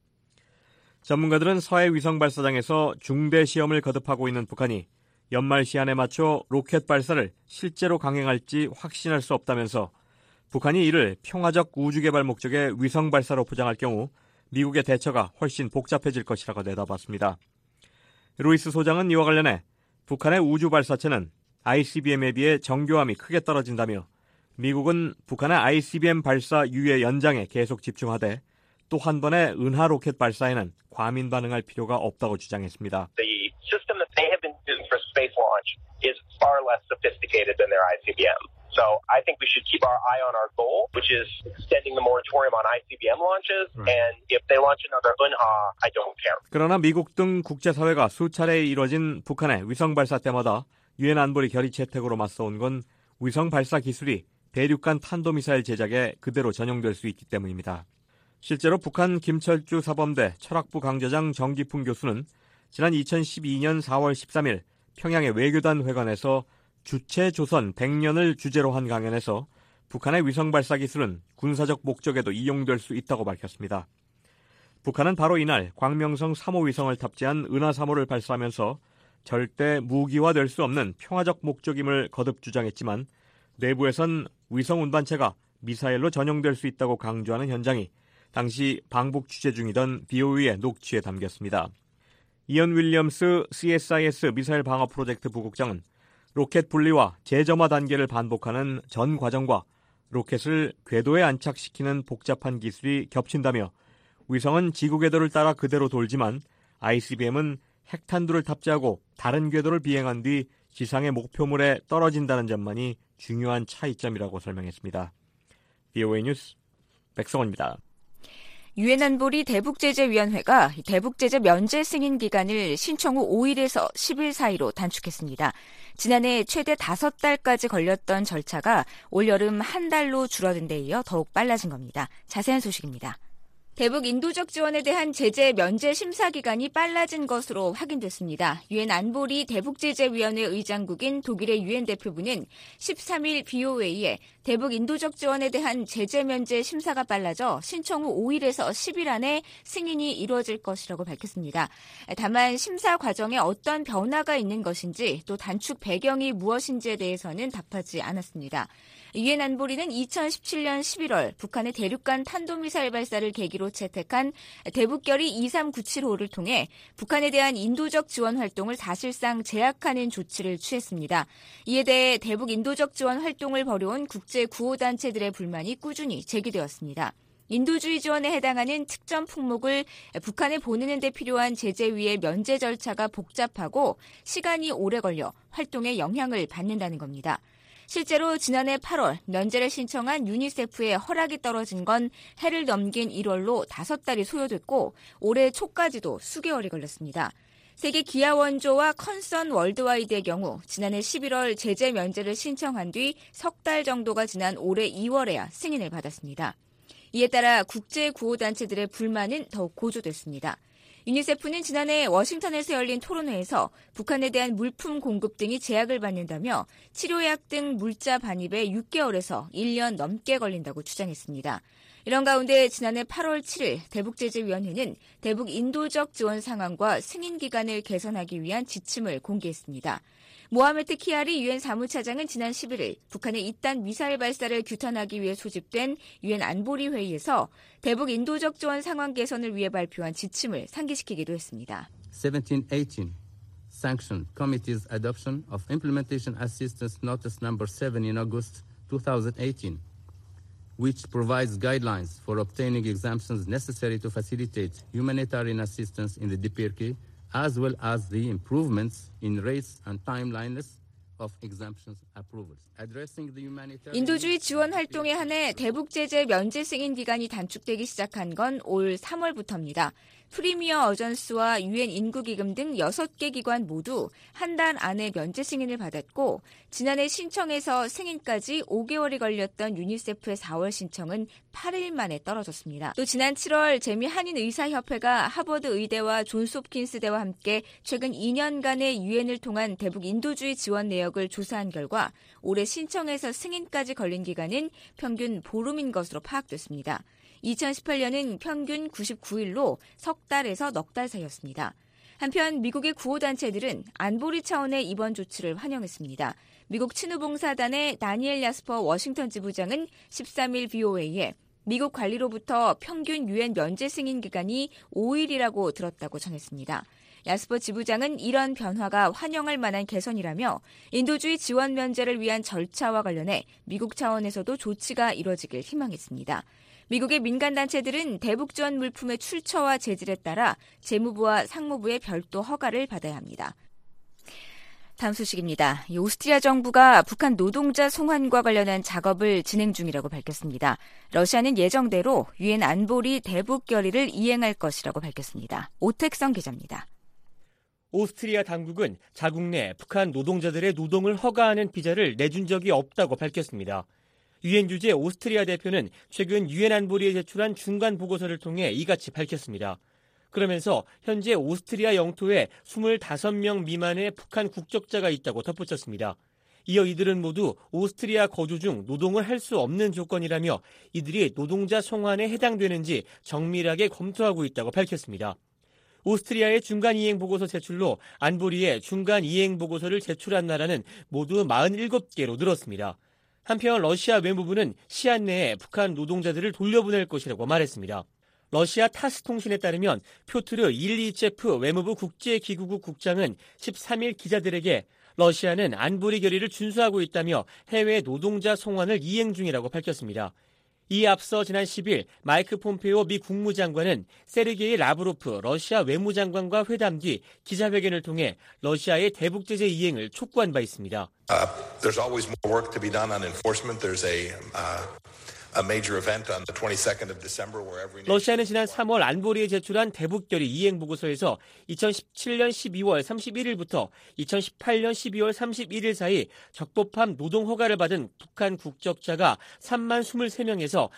전문가들은 서해 위성 발사장에서 중대 시험을 거듭하고 있는 북한이 연말 시한에 맞춰 로켓 발사를 실제로 강행할지 확신할 수 없다면서 북한이 이를 평화적 우주 개발 목적의 위성 발사로 포장할 경우 미국의 대처가 훨씬 복잡해질 것이라고 내다봤습니다. 루이스 소장은 이와 관련해 북한의 우주 발사체는 ICBM에 비해 정교함이 크게 떨어진다며 미국은 북한의 ICBM 발사 유예 연장에 계속 집중하되 또 한 번의 은하 로켓 발사에는 과민 반응할 필요가 없다고 주장했습니다. The system that they have been using for space launch is far less sophisticated than their ICBM. So I think we should keep our eye on our goal, which is extending the moratorium on ICBM launches. And if they launch another Unha, I don't care. 그러나 미국 등 국제사회가 수차례 이뤄진 북한의 위성 발사 때마다 유엔 안보리 결의 채택으로 맞서온 건 위성 발사 기술이 대륙간 탄도미사일 제작에 그대로 전용될 수 있기 때문입니다. 실제로 북한 김철주 사범대 철학부 강좌장 정기풍 교수는 지난 2012년 4월 13일 평양의 외교단 회관에서 주체 조선 100년을 주제로 한 강연에서 북한의 위성 발사 기술은 군사적 목적에도 이용될 수 있다고 밝혔습니다. 북한은 바로 이날 광명성 3호 위성을 탑재한 은하 3호를 발사하면서 절대 무기화될 수 없는 평화적 목적임을 거듭 주장했지만 내부에선 위성 운반체가 미사일로 전용될 수 있다고 강조하는 현장이 당시 방북 취재 중이던 BOE의 녹취에 담겼습니다. 이언 윌리엄스 CSIS 미사일 방어 프로젝트 부국장은 로켓 분리와 재점화 단계를 반복하는 전 과정과 로켓을 궤도에 안착시키는 복잡한 기술이 겹친다며 위성은 지구 궤도를 따라 그대로 돌지만 ICBM은 핵탄두를 탑재하고 다른 궤도를 비행한 뒤 지상의 목표물에 떨어진다는 점만이 중요한 차이점이라고 설명했습니다. BOA 뉴스 백성원입니다. 유엔 안보리 대북제재위원회가 대북제재 면제 승인 기간을 신청 후 5일에서 10일 사이로 단축했습니다. 지난해 최대 5달까지 걸렸던 절차가 올여름 한 달로 줄어든 데 이어 더욱 빨라진 겁니다. 자세한 소식입니다. 대북 인도적 지원에 대한 제재 면제 심사 기간이 빨라진 것으로 확인됐습니다. 유엔 안보리 대북제재위원회 의장국인 독일의 유엔 대표부는 13일 BOA에 대북 인도적 지원에 대한 제재 면제 심사가 빨라져 신청 후 5일에서 10일 안에 승인이 이루어질 것이라고 밝혔습니다. 다만 심사 과정에 어떤 변화가 있는 것인지 또 단축 배경이 무엇인지에 대해서는 답하지 않았습니다. 유엔 안보리는 2017년 11월 북한의 대륙간 탄도미사일 발사를 계기로 채택한 대북결의 23975를 통해 북한에 대한 인도적 지원 활동을 사실상 제약하는 조치를 취했습니다. 이에 대해 대북 인도적 지원 활동을 벌여온 국제 구호단체들의 불만이 꾸준히 제기되었습니다. 인도주의 지원에 해당하는 특정 품목을 북한에 보내는 데 필요한 제재위의 면제 절차가 복잡하고 시간이 오래 걸려 활동에 영향을 받는다는 겁니다. 실제로 지난해 8월 면제를 신청한 유니세프의 허락이 떨어진 건 해를 넘긴 1월로 5달이 소요됐고 올해 초까지도 수개월이 걸렸습니다. 세계 기아 원조와 컨선 월드와이드의 경우 지난해 11월 제재 면제를 신청한 뒤 석 달 정도가 지난 올해 2월에야 승인을 받았습니다. 이에 따라 국제 구호단체들의 불만은 더욱 고조됐습니다. 유니세프는 지난해 워싱턴에서 열린 토론회에서 북한에 대한 물품 공급 등이 제약을 받는다며 치료약 등 물자 반입에 6개월에서 1년 넘게 걸린다고 주장했습니다. 이런 가운데 지난해 8월 7일 대북제재위원회는 대북 인도적 지원 상황과 승인 기간을 개선하기 위한 지침을 공개했습니다. 모하메트 키아리 유엔 사무차장은 지난 11일 북한의 이딴 미사일 발사를 규탄하기 위해 소집된 유엔 안보리 회의에서 대북 인도적 지원 상황 개선을 위해 발표한 지침을 상기시키기도 했습니다. 1718 Sanction Committee's adoption of Implementation Assistance Notice No. 7 in August 2018, which provides guidelines for obtaining exemptions necessary to facilitate humanitarian assistance in the DPRK, as well as the improvements in rates and timeliness of exemptions approvals. Addressing the humanitarian... 인도주의 지원 활동에 한해 대북제재 면제 승인 기간이 단축되기 시작한 건 올 3월부터입니다. 프리미어 어전스와 유엔 인구기금 등 6개 기관 모두 한 달 안에 면제 승인을 받았고 지난해 신청에서 승인까지 5개월이 걸렸던 유니세프의 4월 신청은 8일 만에 떨어졌습니다. 또 지난 7월 재미 한인의사협회가 하버드 의대와 존스홉킨스대와 함께 최근 2년간의 유엔을 통한 대북 인도주의 지원 내역을 조사한 결과 올해 신청에서 승인까지 걸린 기간은 평균 보름인 것으로 파악됐습니다. 2018년은 평균 99일로 석 달에서 넉 달 사이였습니다. 한편 미국의 구호단체들은 안보리 차원의 이번 조치를 환영했습니다. 미국 친후봉사단의 다니엘 야스퍼 워싱턴 지부장은 13일 BOA에 미국 관리로부터 평균 유엔 면제 승인 기간이 5일이라고 들었다고 전했습니다. 야스퍼 지부장은 이런 변화가 환영할 만한 개선이라며 인도주의 지원 면제를 위한 절차와 관련해 미국 차원에서도 조치가 이뤄지길 희망했습니다. 미국의 민간단체들은 대북 지원 물품의 출처와 재질에 따라 재무부와 상무부의 별도 허가를 받아야 합니다. 다음 소식입니다. 오스트리아 정부가 북한 노동자 송환과 관련한 작업을 진행 중이라고 밝혔습니다. 러시아는 예정대로 유엔 안보리 대북 결의를 이행할 것이라고 밝혔습니다. 오택성 기자입니다. 오스트리아 당국은 자국 내 북한 노동자들의 노동을 허가하는 비자를 내준 적이 없다고 밝혔습니다. 유엔 주재 오스트리아 대표는 최근 유엔 안보리에 제출한 중간 보고서를 통해 이같이 밝혔습니다. 그러면서 현재 오스트리아 영토에 25명 미만의 북한 국적자가 있다고 덧붙였습니다. 이어 이들은 모두 오스트리아 거주 중 노동을 할 수 없는 조건이라며 이들이 노동자 송환에 해당되는지 정밀하게 검토하고 있다고 밝혔습니다. 오스트리아의 중간 이행 보고서 제출로 안보리에 중간 이행 보고서를 제출한 나라는 모두 47개로 늘었습니다. 한편 러시아 외무부는 시한 내에 북한 노동자들을 돌려보낼 것이라고 말했습니다. 러시아 타스 통신에 따르면 표트르 일리체프 외무부 국제기구국 국장은 13일 기자들에게 러시아는 안보리 결의를 준수하고 있다며 해외 노동자 송환을 이행 중이라고 밝혔습니다. 이에 앞서 지난 10일 마이크 폼페오 미 국무장관은 세르게이 라브로프 러시아 외무장관과 회담 뒤 기자회견을 통해 러시아의 대북 제재 이행을 촉구한 바 있습니다. There's always more work to be done on enforcement. There's a major event on the 22nd of December where every 러시아는 지난 3월 안보리에 제출한 대북결의 이행 보고서에서 2017년 12월 31일부터 2018년 12월 31일 사이 적법한 노동 허가를 받은 북한 국적자가 3만 23명에서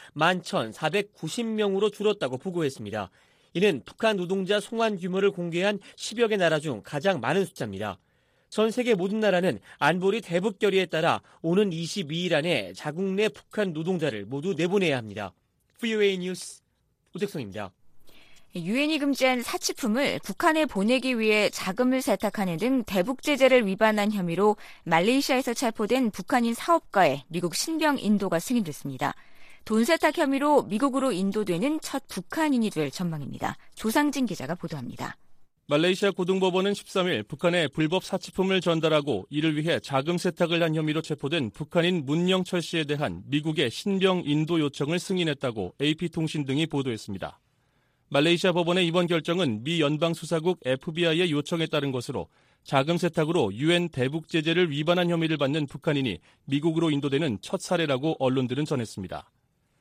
11,490명으로 줄었다고 보고했습니다. 이는 북한 노동자 송환 규모를 공개한 10여 개 나라 중 가장 많은 숫자입니다. 전 세계 모든 나라는 안보리 대북 결의에 따라 오는 22일 안에 자국 내 북한 노동자를 모두 내보내야 합니다. VOA 뉴스 오택성입니다. 유엔이 금지한 사치품을 북한에 보내기 위해 자금을 세탁하는 등 대북 제재를 위반한 혐의로 말레이시아에서 체포된 북한인 사업가의 미국 신병 인도가 승인됐습니다. 돈 세탁 혐의로 미국으로 인도되는 첫 북한인이 될 전망입니다. 조상진 기자가 보도합니다. 말레이시아 고등법원은 13일 북한에 불법 사치품을 전달하고 이를 위해 자금 세탁을 한 혐의로 체포된 북한인 문영철 씨에 대한 미국의 신병 인도 요청을 승인했다고 AP통신 등이 보도했습니다. 말레이시아 법원의 이번 결정은 미 연방수사국 FBI의 요청에 따른 것으로 자금 세탁으로 유엔 대북 제재를 위반한 혐의를 받는 북한인이 미국으로 인도되는 첫 사례라고 언론들은 전했습니다.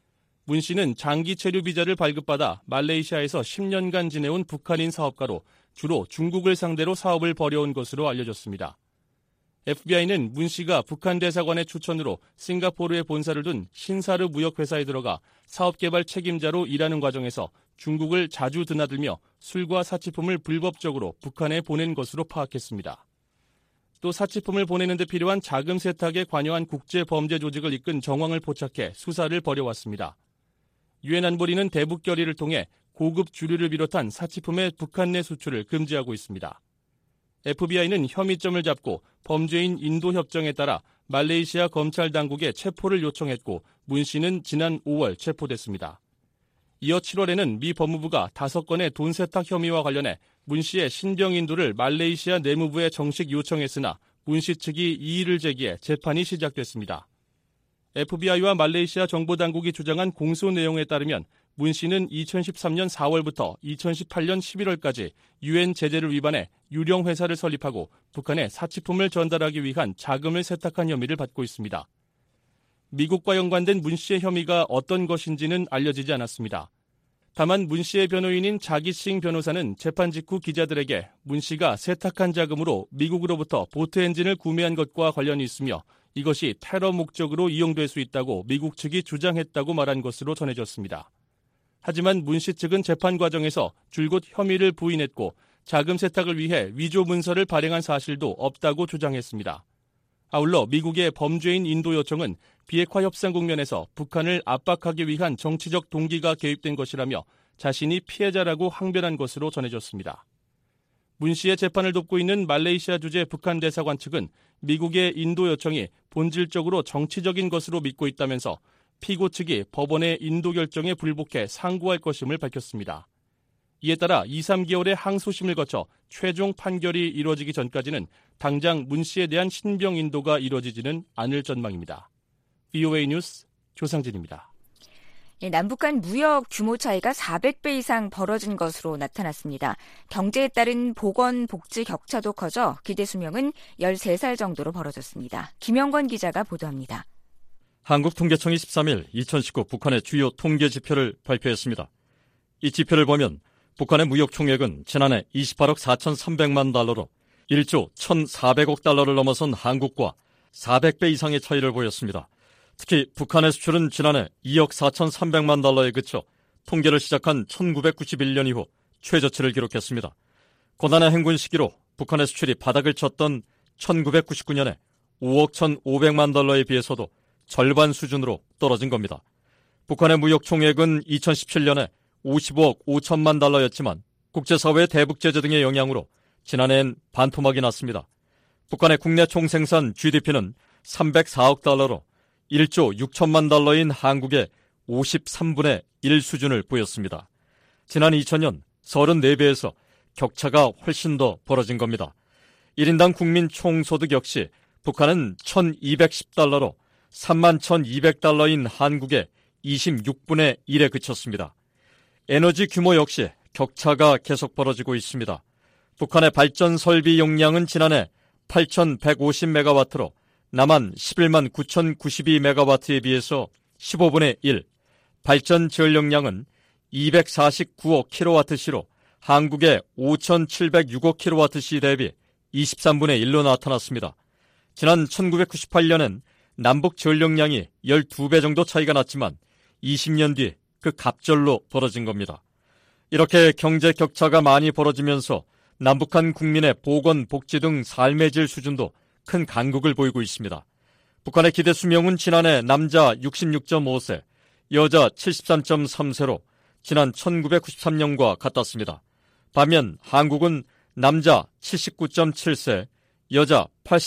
문 씨는 장기 체류 비자를 발급받아 말레이시아에서 10년간 지내온 북한인 사업가로 주로 중국을 상대로 사업을 벌여온 것으로 알려졌습니다. FBI는 문 씨가 북한 대사관의 추천으로 싱가포르에 본사를 둔 신사르 무역회사에 들어가 사업개발 책임자로 일하는 과정에서 중국을 자주 드나들며 술과 사치품을 불법적으로 북한에 보낸 것으로 파악했습니다. 또 사치품을 보내는 데 필요한 자금 세탁에 관여한 국제범죄 조직을 이끈 정황을 포착해 수사를 벌여왔습니다. 유엔 안보리는 대북 결의를 통해 고급 주류를 비롯한 사치품의 북한 내 수출을 금지하고 있습니다. FBI는 혐의점을 잡고 범죄인 인도 협정에 따라 말레이시아 검찰 당국에 체포를 요청했고 문 씨는 지난 5월 체포됐습니다. 이어 7월에는 미 법무부가 5건의 돈 세탁 혐의와 관련해 문 씨의 신병 인도를 말레이시아 내무부에 정식 요청했으나 문 씨 측이 이의를 제기해 재판이 시작됐습니다. FBI와 말레이시아 정보당국이 주장한 공소 내용에 따르면 문 씨는 2013년 4월부터 2018년 11월까지 유엔 제재를 위반해 유령 회사를 설립하고 북한에 사치품을 전달하기 위한 자금을 세탁한 혐의를 받고 있습니다. 미국과 연관된 문 씨의 혐의가 어떤 것인지는 알려지지 않았습니다. 다만 문 씨의 변호인인 자기싱 변호사는 재판 직후 기자들에게 문 씨가 세탁한 자금으로 미국으로부터 보트 엔진을 구매한 것과 관련이 있으며 이것이 테러 목적으로 이용될 수 있다고 미국 측이 주장했다고 말한 것으로 전해졌습니다. 하지만 문 씨 측은 재판 과정에서 줄곧 혐의를 부인했고 자금 세탁을 위해 위조 문서를 발행한 사실도 없다고 주장했습니다. 아울러 미국의 범죄인 인도 요청은 비핵화 협상 국면에서 북한을 압박하기 위한 정치적 동기가 개입된 것이라며 자신이 피해자라고 항변한 것으로 전해졌습니다. 문 씨의 재판을 돕고 있는 말레이시아 주재 북한 대사관 측은 미국의 인도 요청이 본질적으로 정치적인 것으로 믿고 있다면서 피고 측이 법원의 인도 결정에 불복해 상고할 것임을 밝혔습니다. 이에 따라 2, 3개월의 항소심을 거쳐 최종 판결이 이루어지기 전까지는 당장 문 씨에 대한 신병 인도가 이루어지지는 않을 전망입니다. VOA 뉴스 조상진입니다. 남북 간 무역 규모 차이가 400배 이상 벌어진 것으로 나타났습니다. 경제에 따른 보건, 복지 격차도 커져 기대 수명은 13살 정도로 벌어졌습니다. 김영건 기자가 보도합니다. 한국통계청이 13일 2019 북한의 주요 통계 지표를 발표했습니다. 이 지표를 보면 북한의 무역 총액은 지난해 28억 4,300만 달러로 1조 1,400억 달러를 넘어선 한국과 400배 이상의 차이를 보였습니다. 특히 북한의 수출은 지난해 2억 4,300만 달러에 그쳐 통계를 시작한 1991년 이후 최저치를 기록했습니다. 고난의 행군 시기로 북한의 수출이 바닥을 쳤던 1999년에 5억 1,500만 달러에 비해서도 절반 수준으로 떨어진 겁니다. 북한의 무역 총액은 2017년에 55억 5천만 달러였지만 국제사회의 대북 제재 등의 영향으로 지난해엔 반토막이 났습니다. 북한의 국내 총생산 GDP는 304억 달러로 1조 6천만 달러인 한국의 53분의 1 수준을 보였습니다. 지난 2000년 34배에서 격차가 훨씬 더 벌어진 겁니다. 1인당 국민 총소득 역시 북한은 1,210달러로 31,200달러인 한국의 26분의 1에 그쳤습니다. 에너지 규모 역시 격차가 계속 벌어지고 있습니다. 북한의 발전 설비 용량은 지난해 8,150메가와트로 남한 11만 9,092메가와트에 비해서 15분의 1, 발전 전력량은 249억 킬로와트시로 한국의 5,706억 킬로와트시 대비 23분의 1로 나타났습니다. 지난 1998년엔 남북 전력량이 12배 정도 차이가 났지만 20년 뒤 그 갑절로 벌어진 겁니다. 이렇게 경제 격차가 많이 벌어지면서 남북한 국민의 보건, 복지 등 삶의 질 수준도 큰 간극을 보이고 있습니다. 북한의 기대 수명은 지난해 남자 66.5세, 여자 73.3세로 지난 1993년과 같았습니다. 반면 한국은 남자 79.7세, 여자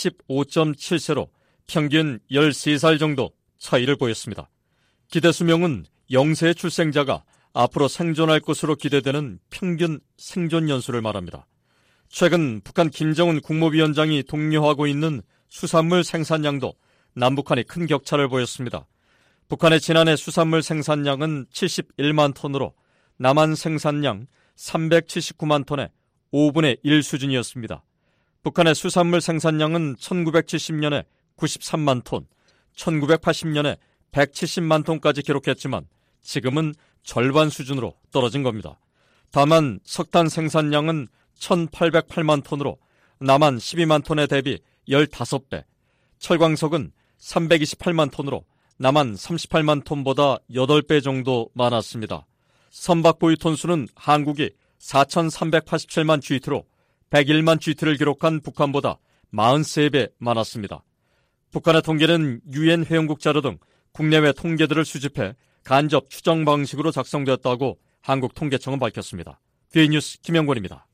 85.7세로 평균 13살 정도 차이를 보였습니다. 기대 수명은 영세 출생자가 앞으로 생존할 것으로 기대되는 평균 생존 연수를 말합니다. 최근 북한 김정은 국무위원장이 독려하고 있는 수산물 생산량도 남북한이 큰 격차를 보였습니다. 북한의 지난해 수산물 생산량은 71만 톤으로 남한 생산량 379만 톤의 5분의 1 수준이었습니다. 북한의 수산물 생산량은 1970년에 93만 톤, 1980년에 170만 톤까지 기록했지만 지금은 절반 수준으로 떨어진 겁니다. 다만 석탄 생산량은 1,808만 톤으로 남한 12만 톤에 대비 15배, 철광석은 328만 톤으로 남한 38만 톤보다 8배 정도 많았습니다. 선박보유 톤수는 한국이 4,387만 GT로 101만 GT를 기록한 북한보다 43배 많았습니다. 북한의 통계는 유엔 회원국 자료 등 국내외 통계들을 수집해 간접 추정 방식으로 작성되었다고 한국통계청은 밝혔습니다. DN뉴스 김영권입니다.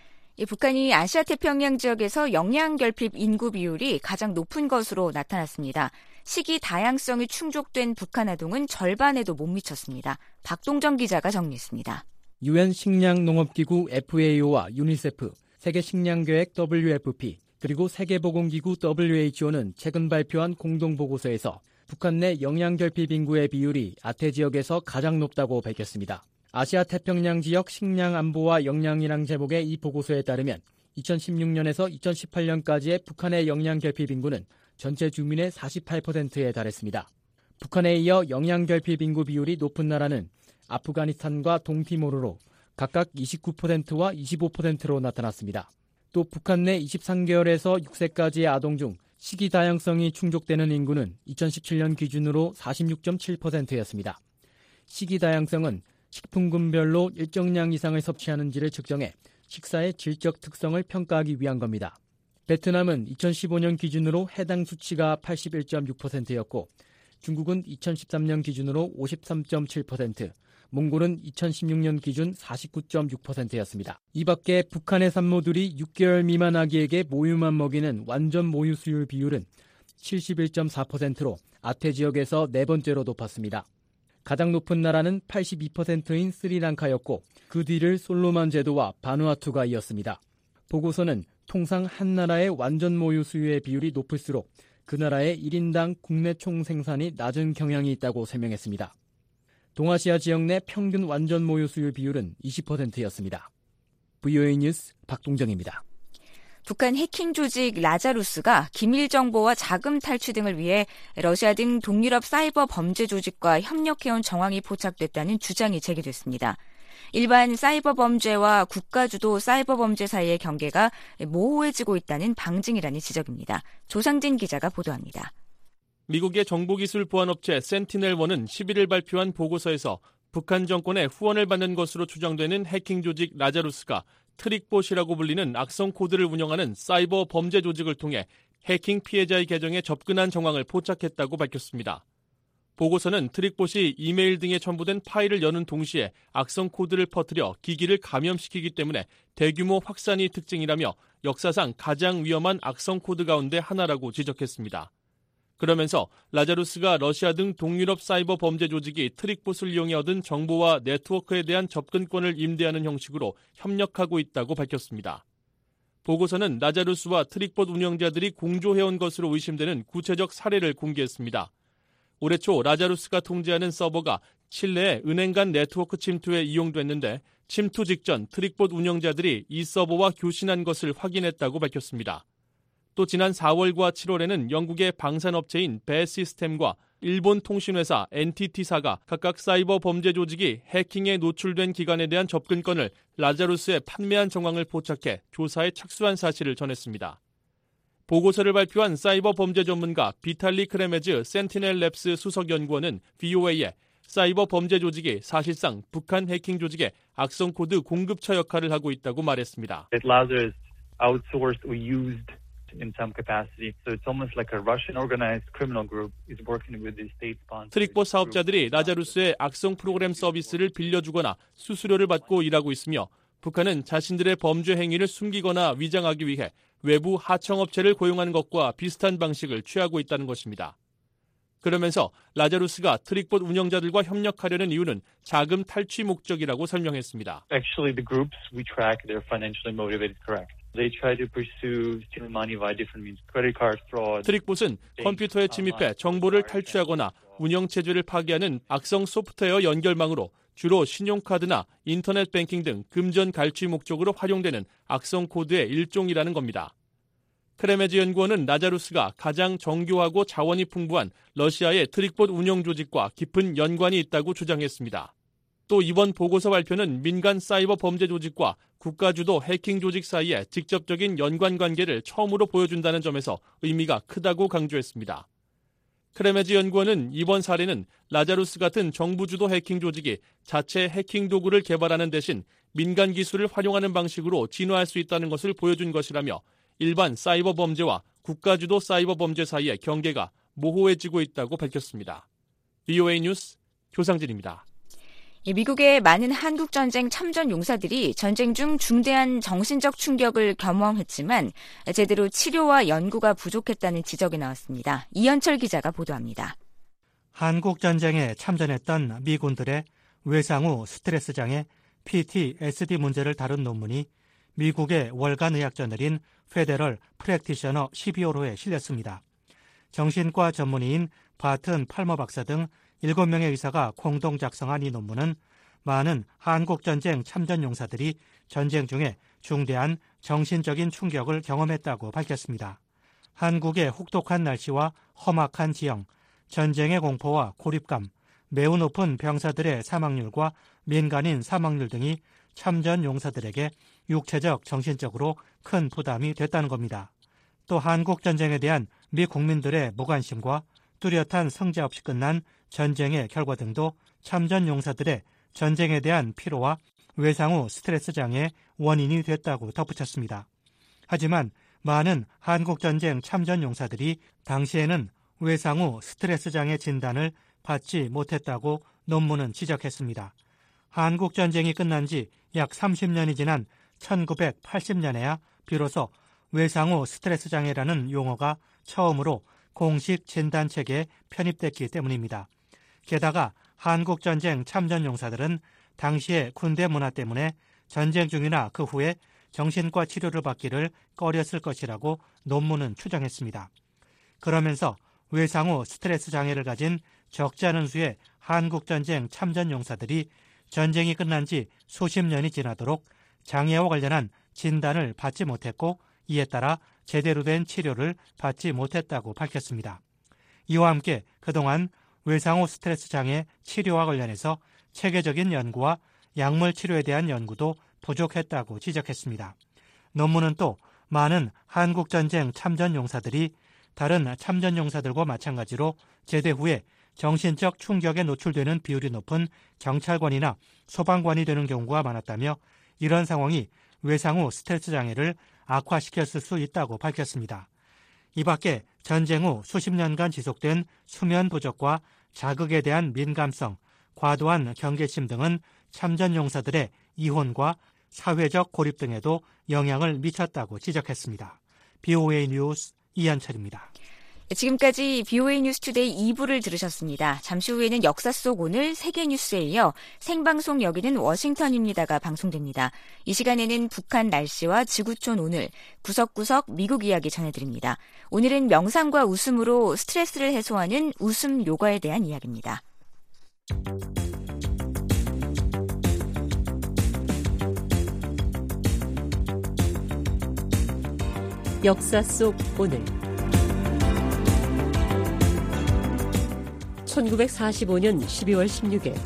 북한이 아시아태평양 지역에서 영양결핍 인구 비율이 가장 높은 것으로 나타났습니다. 식이 다양성이 충족된 북한 아동은 절반에도 못 미쳤습니다. 박동정 기자가 정리했습니다. 유엔 식량농업기구 FAO와 유니세프, 세계식량계획 WFP, 그리고 세계보건기구 WHO는 최근 발표한 공동보고서에서 북한 내 영양결핍 인구의 비율이 아태 지역에서 가장 높다고 밝혔습니다. 아시아태평양 지역 식량안보와 영양이랑 제목의 이 보고서에 따르면 2016년에서 2018년까지의 북한의 영양결핍 인구는 전체 주민의 48%에 달했습니다. 북한에 이어 영양결핍 인구 비율이 높은 나라는 아프가니스탄과 동티모르로 각각 29%와 25%로 나타났습니다. 또 북한 내 23개월에서 6세까지의 아동 중 식이 다양성이 충족되는 인구는 2017년 기준으로 46.7%였습니다. 식이 다양성은 식품군별로 일정량 이상을 섭취하는지를 측정해 식사의 질적 특성을 평가하기 위한 겁니다. 베트남은 2015년 기준으로 해당 수치가 81.6%였고 중국은 2013년 기준으로 53.7%, 몽골은 2016년 기준 49.6%였습니다. 이 밖에 북한의 산모들이 6개월 미만 아기에게 모유만 먹이는 완전 모유 수율 비율은 71.4%로 아태 지역에서 네 번째로 높았습니다. 가장 높은 나라는 82%인 스리랑카였고 그 뒤를 솔로몬 제도와 바누아투가 이었습니다. 보고서는 통상 한 나라의 완전 모유 수유의 비율이 높을수록 그 나라의 1인당 국내 총 생산이 낮은 경향이 있다고 설명했습니다. 동아시아 지역 내 평균 완전 모유 수유 비율은 20%였습니다. VOA 뉴스 박동정입니다. 북한 해킹 조직 라자루스가 기밀 정보와 자금 탈취 등을 위해 러시아 등 동유럽 사이버 범죄 조직과 협력해온 정황이 포착됐다는 주장이 제기됐습니다. 일반 사이버 범죄와 국가주도 사이버 범죄 사이의 경계가 모호해지고 있다는 방증이라는 지적입니다. 조상진 기자가 보도합니다. 미국의 정보기술 보안업체 센티넬1은 11일 발표한 보고서에서 북한 정권의 후원을 받는 것으로 추정되는 해킹 조직 라자루스가 트릭봇이라고 불리는 악성 코드를 운영하는 사이버 범죄 조직을 통해 해킹 피해자의 계정에 접근한 정황을 포착했다고 밝혔습니다. 보고서는 트릭봇이 이메일 등에 첨부된 파일을 여는 동시에 악성 코드를 퍼뜨려 기기를 감염시키기 때문에 대규모 확산이 특징이라며 역사상 가장 위험한 악성 코드 가운데 하나라고 지적했습니다. 그러면서 라자루스가 러시아 등 동유럽 사이버 범죄 조직이 트릭봇을 이용해 얻은 정보와 네트워크에 대한 접근권을 임대하는 형식으로 협력하고 있다고 밝혔습니다. 보고서는 라자루스와 트릭봇 운영자들이 공조해온 것으로 의심되는 구체적 사례를 공개했습니다. 올해 초 라자루스가 통제하는 서버가 칠레의 은행 간 네트워크 침투에 이용됐는데 침투 직전 트릭봇 운영자들이 이 서버와 교신한 것을 확인했다고 밝혔습니다. 또 지난 4월과 7월에는 영국의 방산업체인 배시스템과 일본 통신회사 NTT사가 각각 사이버 범죄 조직이 해킹에 노출된 기관에 대한 접근권을 라자루스에 판매한 정황을 포착해 조사에 착수한 사실을 전했습니다. 보고서를 발표한 사이버 범죄 전문가 비탈리 크레메즈 센티넬랩스 수석연구원은 VOA에 사이버 범죄 조직이 사실상 북한 해킹 조직의 악성 코드 공급처 역할을 하고 있다고 말했습니다. Outsourced or used in some capacity. So it's almost like a Russian organized criminal group is working with the state-sponsored. 트릭봇 사업자들이 라자루스의 악성 프로그램 서비스를 빌려주거나 수수료를 받고 일하고 있으며 북한은 자신들의 범죄 행위를 숨기거나 위장하기 위해 외부 하청업체를 고용하는 것과 비슷한 방식을 취하고 있다는 것입니다. 그러면서 라자루스가 트릭봇 운영자들과 협력하려는 이유는 자금 탈취 목적이라고 설명했습니다. Actually, the groups we track, they're financially motivated, correct. They try to pursue steal money via different means, credit card fraud. 트릭봇은 컴퓨터에 침입해 정보를 탈취하거나 운영체제를 파괴하는 악성 소프트웨어 연결망으로 주로 신용카드나 인터넷 뱅킹 등 금전 갈취 목적으로 활용되는 악성 코드의 일종이라는 겁니다. 크레메즈 연구원은 라자루스가 가장 정교하고 자원이 풍부한 러시아의 트릭봇 운영 조직과 깊은 연관이 있다고 주장했습니다. 또 이번 보고서 발표는 민간 사이버 범죄 조직과 국가주도 해킹 조직 사이의 직접적인 연관 관계를 처음으로 보여준다는 점에서 의미가 크다고 강조했습니다. 크레메즈 연구원은 이번 사례는 라자루스 같은 정부 주도 해킹 조직이 자체 해킹 도구를 개발하는 대신 민간 기술을 활용하는 방식으로 진화할 수 있다는 것을 보여준 것이라며 일반 사이버 범죄와 국가주도 사이버 범죄 사이의 경계가 모호해지고 있다고 밝혔습니다. VOA 뉴스 조상진입니다. 미국의 많은 한국전쟁 참전 용사들이 전쟁 중 중대한 정신적 충격을 경험했지만 제대로 치료와 연구가 부족했다는 지적이 나왔습니다. 이현철 기자가 보도합니다. 한국전쟁에 참전했던 미군들의 외상 후 스트레스 장애 PTSD 문제를 다룬 논문이 미국의 월간 의학저널인 페데럴 프랙티셔너 12월호에 실렸습니다. 정신과 전문의인 바튼 팔머 박사 등 7명의 의사가 공동 작성한 이 논문은 많은 한국전쟁 참전 용사들이 전쟁 중에 중대한 정신적인 충격을 경험했다고 밝혔습니다. 한국의 혹독한 날씨와 험악한 지형, 전쟁의 공포와 고립감, 매우 높은 병사들의 사망률과 민간인 사망률 등이 참전 용사들에게 육체적, 정신적으로 큰 부담이 됐다는 겁니다. 또 한국전쟁에 대한 미 국민들의 무관심과 뚜렷한 성재 없이 끝난 전쟁의 결과 등도 참전 용사들의 전쟁에 대한 피로와 외상 후 스트레스 장애의 원인이 됐다고 덧붙였습니다. 하지만 많은 한국전쟁 참전 용사들이 당시에는 외상 후 스트레스 장애 진단을 받지 못했다고 논문은 지적했습니다. 한국전쟁이 끝난 지 약 30년이 지난 1980년에야 비로소 외상 후 스트레스 장애라는 용어가 처음으로 공식 진단체계에 편입됐기 때문입니다. 게다가 한국전쟁 참전 용사들은 당시의 군대 문화 때문에 전쟁 중이나 그 후에 정신과 치료를 받기를 꺼렸을 것이라고 논문은 추정했습니다. 그러면서 외상 후 스트레스 장애를 가진 적지 않은 수의 한국전쟁 참전 용사들이 전쟁이 끝난 지 수십 년이 지나도록 장애와 관련한 진단을 받지 못했고 이에 따라 제대로 된 치료를 받지 못했다고 밝혔습니다. 이와 함께 그동안 외상후 스트레스 장애 치료와 관련해서 체계적인 연구와 약물 치료에 대한 연구도 부족했다고 지적했습니다. 논문은 또 많은 한국전쟁 참전용사들이 다른 참전용사들과 마찬가지로 제대 후에 정신적 충격에 노출되는 비율이 높은 경찰관이나 소방관이 되는 경우가 많았다며 이런 상황이 외상후 스트레스 장애를 악화시켰을 수 있다고 밝혔습니다. 이 밖에 전쟁 후 수십 년간 지속된 수면 부족과 자극에 대한 민감성, 과도한 경계심 등은 참전용사들의 이혼과 사회적 고립 등에도 영향을 미쳤다고 지적했습니다. BOA 뉴스 이한철입니다. 지금까지 BOA 뉴스투데이 2부를 들으셨습니다. 잠시 후에는 역사 속 오늘 세계 뉴스에 이어 생방송 여기는 워싱턴입니다가 방송됩니다. 이 시간에는 북한 날씨와 지구촌 오늘, 구석구석 미국 이야기 전해드립니다. 오늘은 명상과 웃음으로 스트레스를 해소하는 웃음 요가에 대한 이야기입니다. 역사 속 오늘 1945년 12월 16일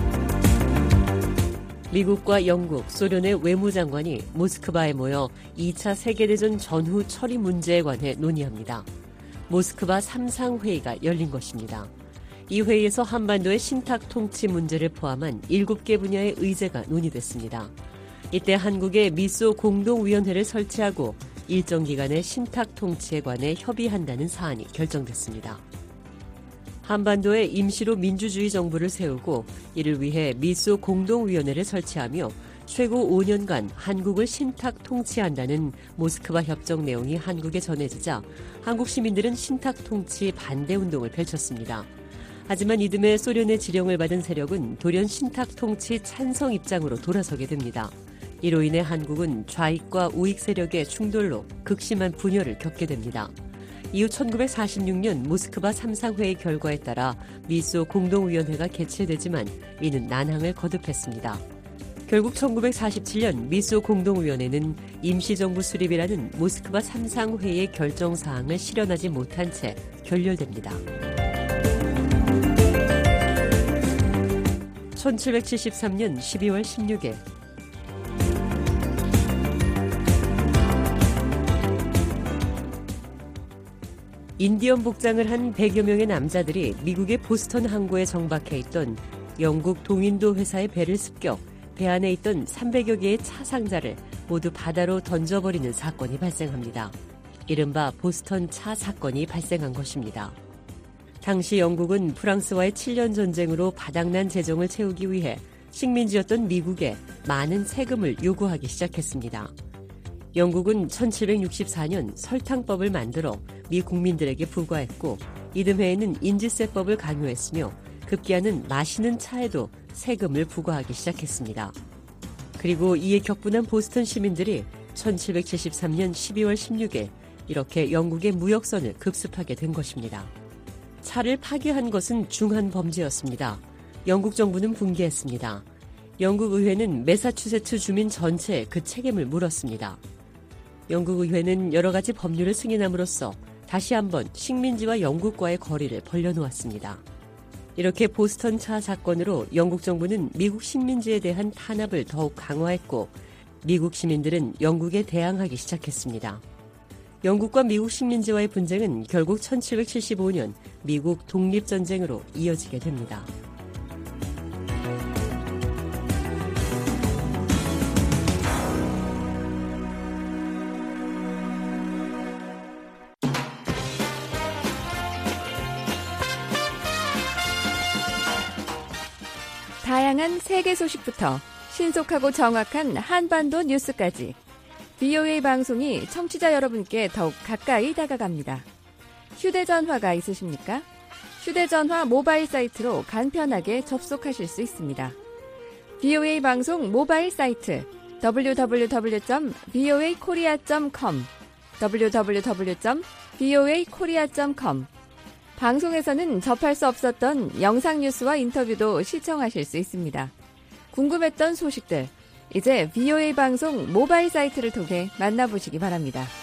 미국과 영국, 소련의 외무장관이 모스크바에 모여 2차 세계대전 전후 처리 문제에 관해 논의합니다. 모스크바 3상 회의가 열린 것입니다. 이 회의에서 한반도의 신탁 통치 문제를 포함한 7개 분야의 의제가 논의됐습니다. 이때 한국의 미소 공동위원회를 설치하고 일정 기간의 신탁 통치에 관해 협의한다는 사안이 결정됐습니다. 한반도에 임시로 민주주의 정부를 세우고 이를 위해 미소 공동위원회를 설치하며 최고 5년간 한국을 신탁 통치한다는 모스크바 협정 내용이 한국에 전해지자 한국 시민들은 신탁 통치 반대 운동을 펼쳤습니다. 하지만 이듬해 소련의 지령을 받은 세력은 돌연 신탁 통치 찬성 입장으로 돌아서게 됩니다. 이로 인해 한국은 좌익과 우익 세력의 충돌로 극심한 분열을 겪게 됩니다. 이후 1946년 모스크바 3상회의 결과에 따라 미소 공동위원회가 개최되지만 이는 난항을 거듭했습니다. 결국 1947년 미소 공동위원회는 임시정부 수립이라는 모스크바 3상회의 결정사항을 실현하지 못한 채 결렬됩니다. 1773년 12월 16일 인디언 복장을 한 100여 명의 남자들이 미국의 보스턴 항구에 정박해 있던 영국 동인도 회사의 배를 습격, 배 안에 있던 300여 개의 차 상자를 모두 바다로 던져버리는 사건이 발생합니다. 이른바 보스턴 차 사건이 발생한 것입니다. 당시 영국은 프랑스와의 7년 전쟁으로 바닥난 재정을 채우기 위해 식민지였던 미국에 많은 세금을 요구하기 시작했습니다. 영국은 1764년 설탕법을 만들어 미 국민들에게 부과했고 이듬해에는 인지세법을 강요했으며 급기야는 마시는 차에도 세금을 부과하기 시작했습니다. 그리고 이에 격분한 보스턴 시민들이 1773년 12월 16일 이렇게 영국의 무역선을 급습하게 된 것입니다. 차를 파괴한 것은 중한 범죄였습니다. 영국 정부는 분개했습니다. 영국 의회는 매사추세츠 주민 전체에 그 책임을 물었습니다. 영국 의회는 여러 가지 법률을 승인함으로써 다시 한번 식민지와 영국과의 거리를 벌려놓았습니다. 이렇게 보스턴 차 사건으로 영국 정부는 미국 식민지에 대한 탄압을 더욱 강화했고 미국 시민들은 영국에 대항하기 시작했습니다. 영국과 미국 식민지와의 분쟁은 결국 1775년 미국 독립전쟁으로 이어지게 됩니다. 다양한 세계 소식부터 신속하고 정확한 한반도 뉴스까지 BOA 방송이 청취자 여러분께 더욱 가까이 다가갑니다. 휴대전화가 있으십니까? 휴대전화 모바일 사이트로 간편하게 접속하실 수 있습니다. BOA 방송 모바일 사이트 www.voakorea.com www.voakorea.com 방송에서는 접할 수 없었던 영상 뉴스와 인터뷰도 시청하실 수 있습니다. 궁금했던 소식들, 이제 BOA 방송 모바일 사이트를 통해 만나보시기 바랍니다.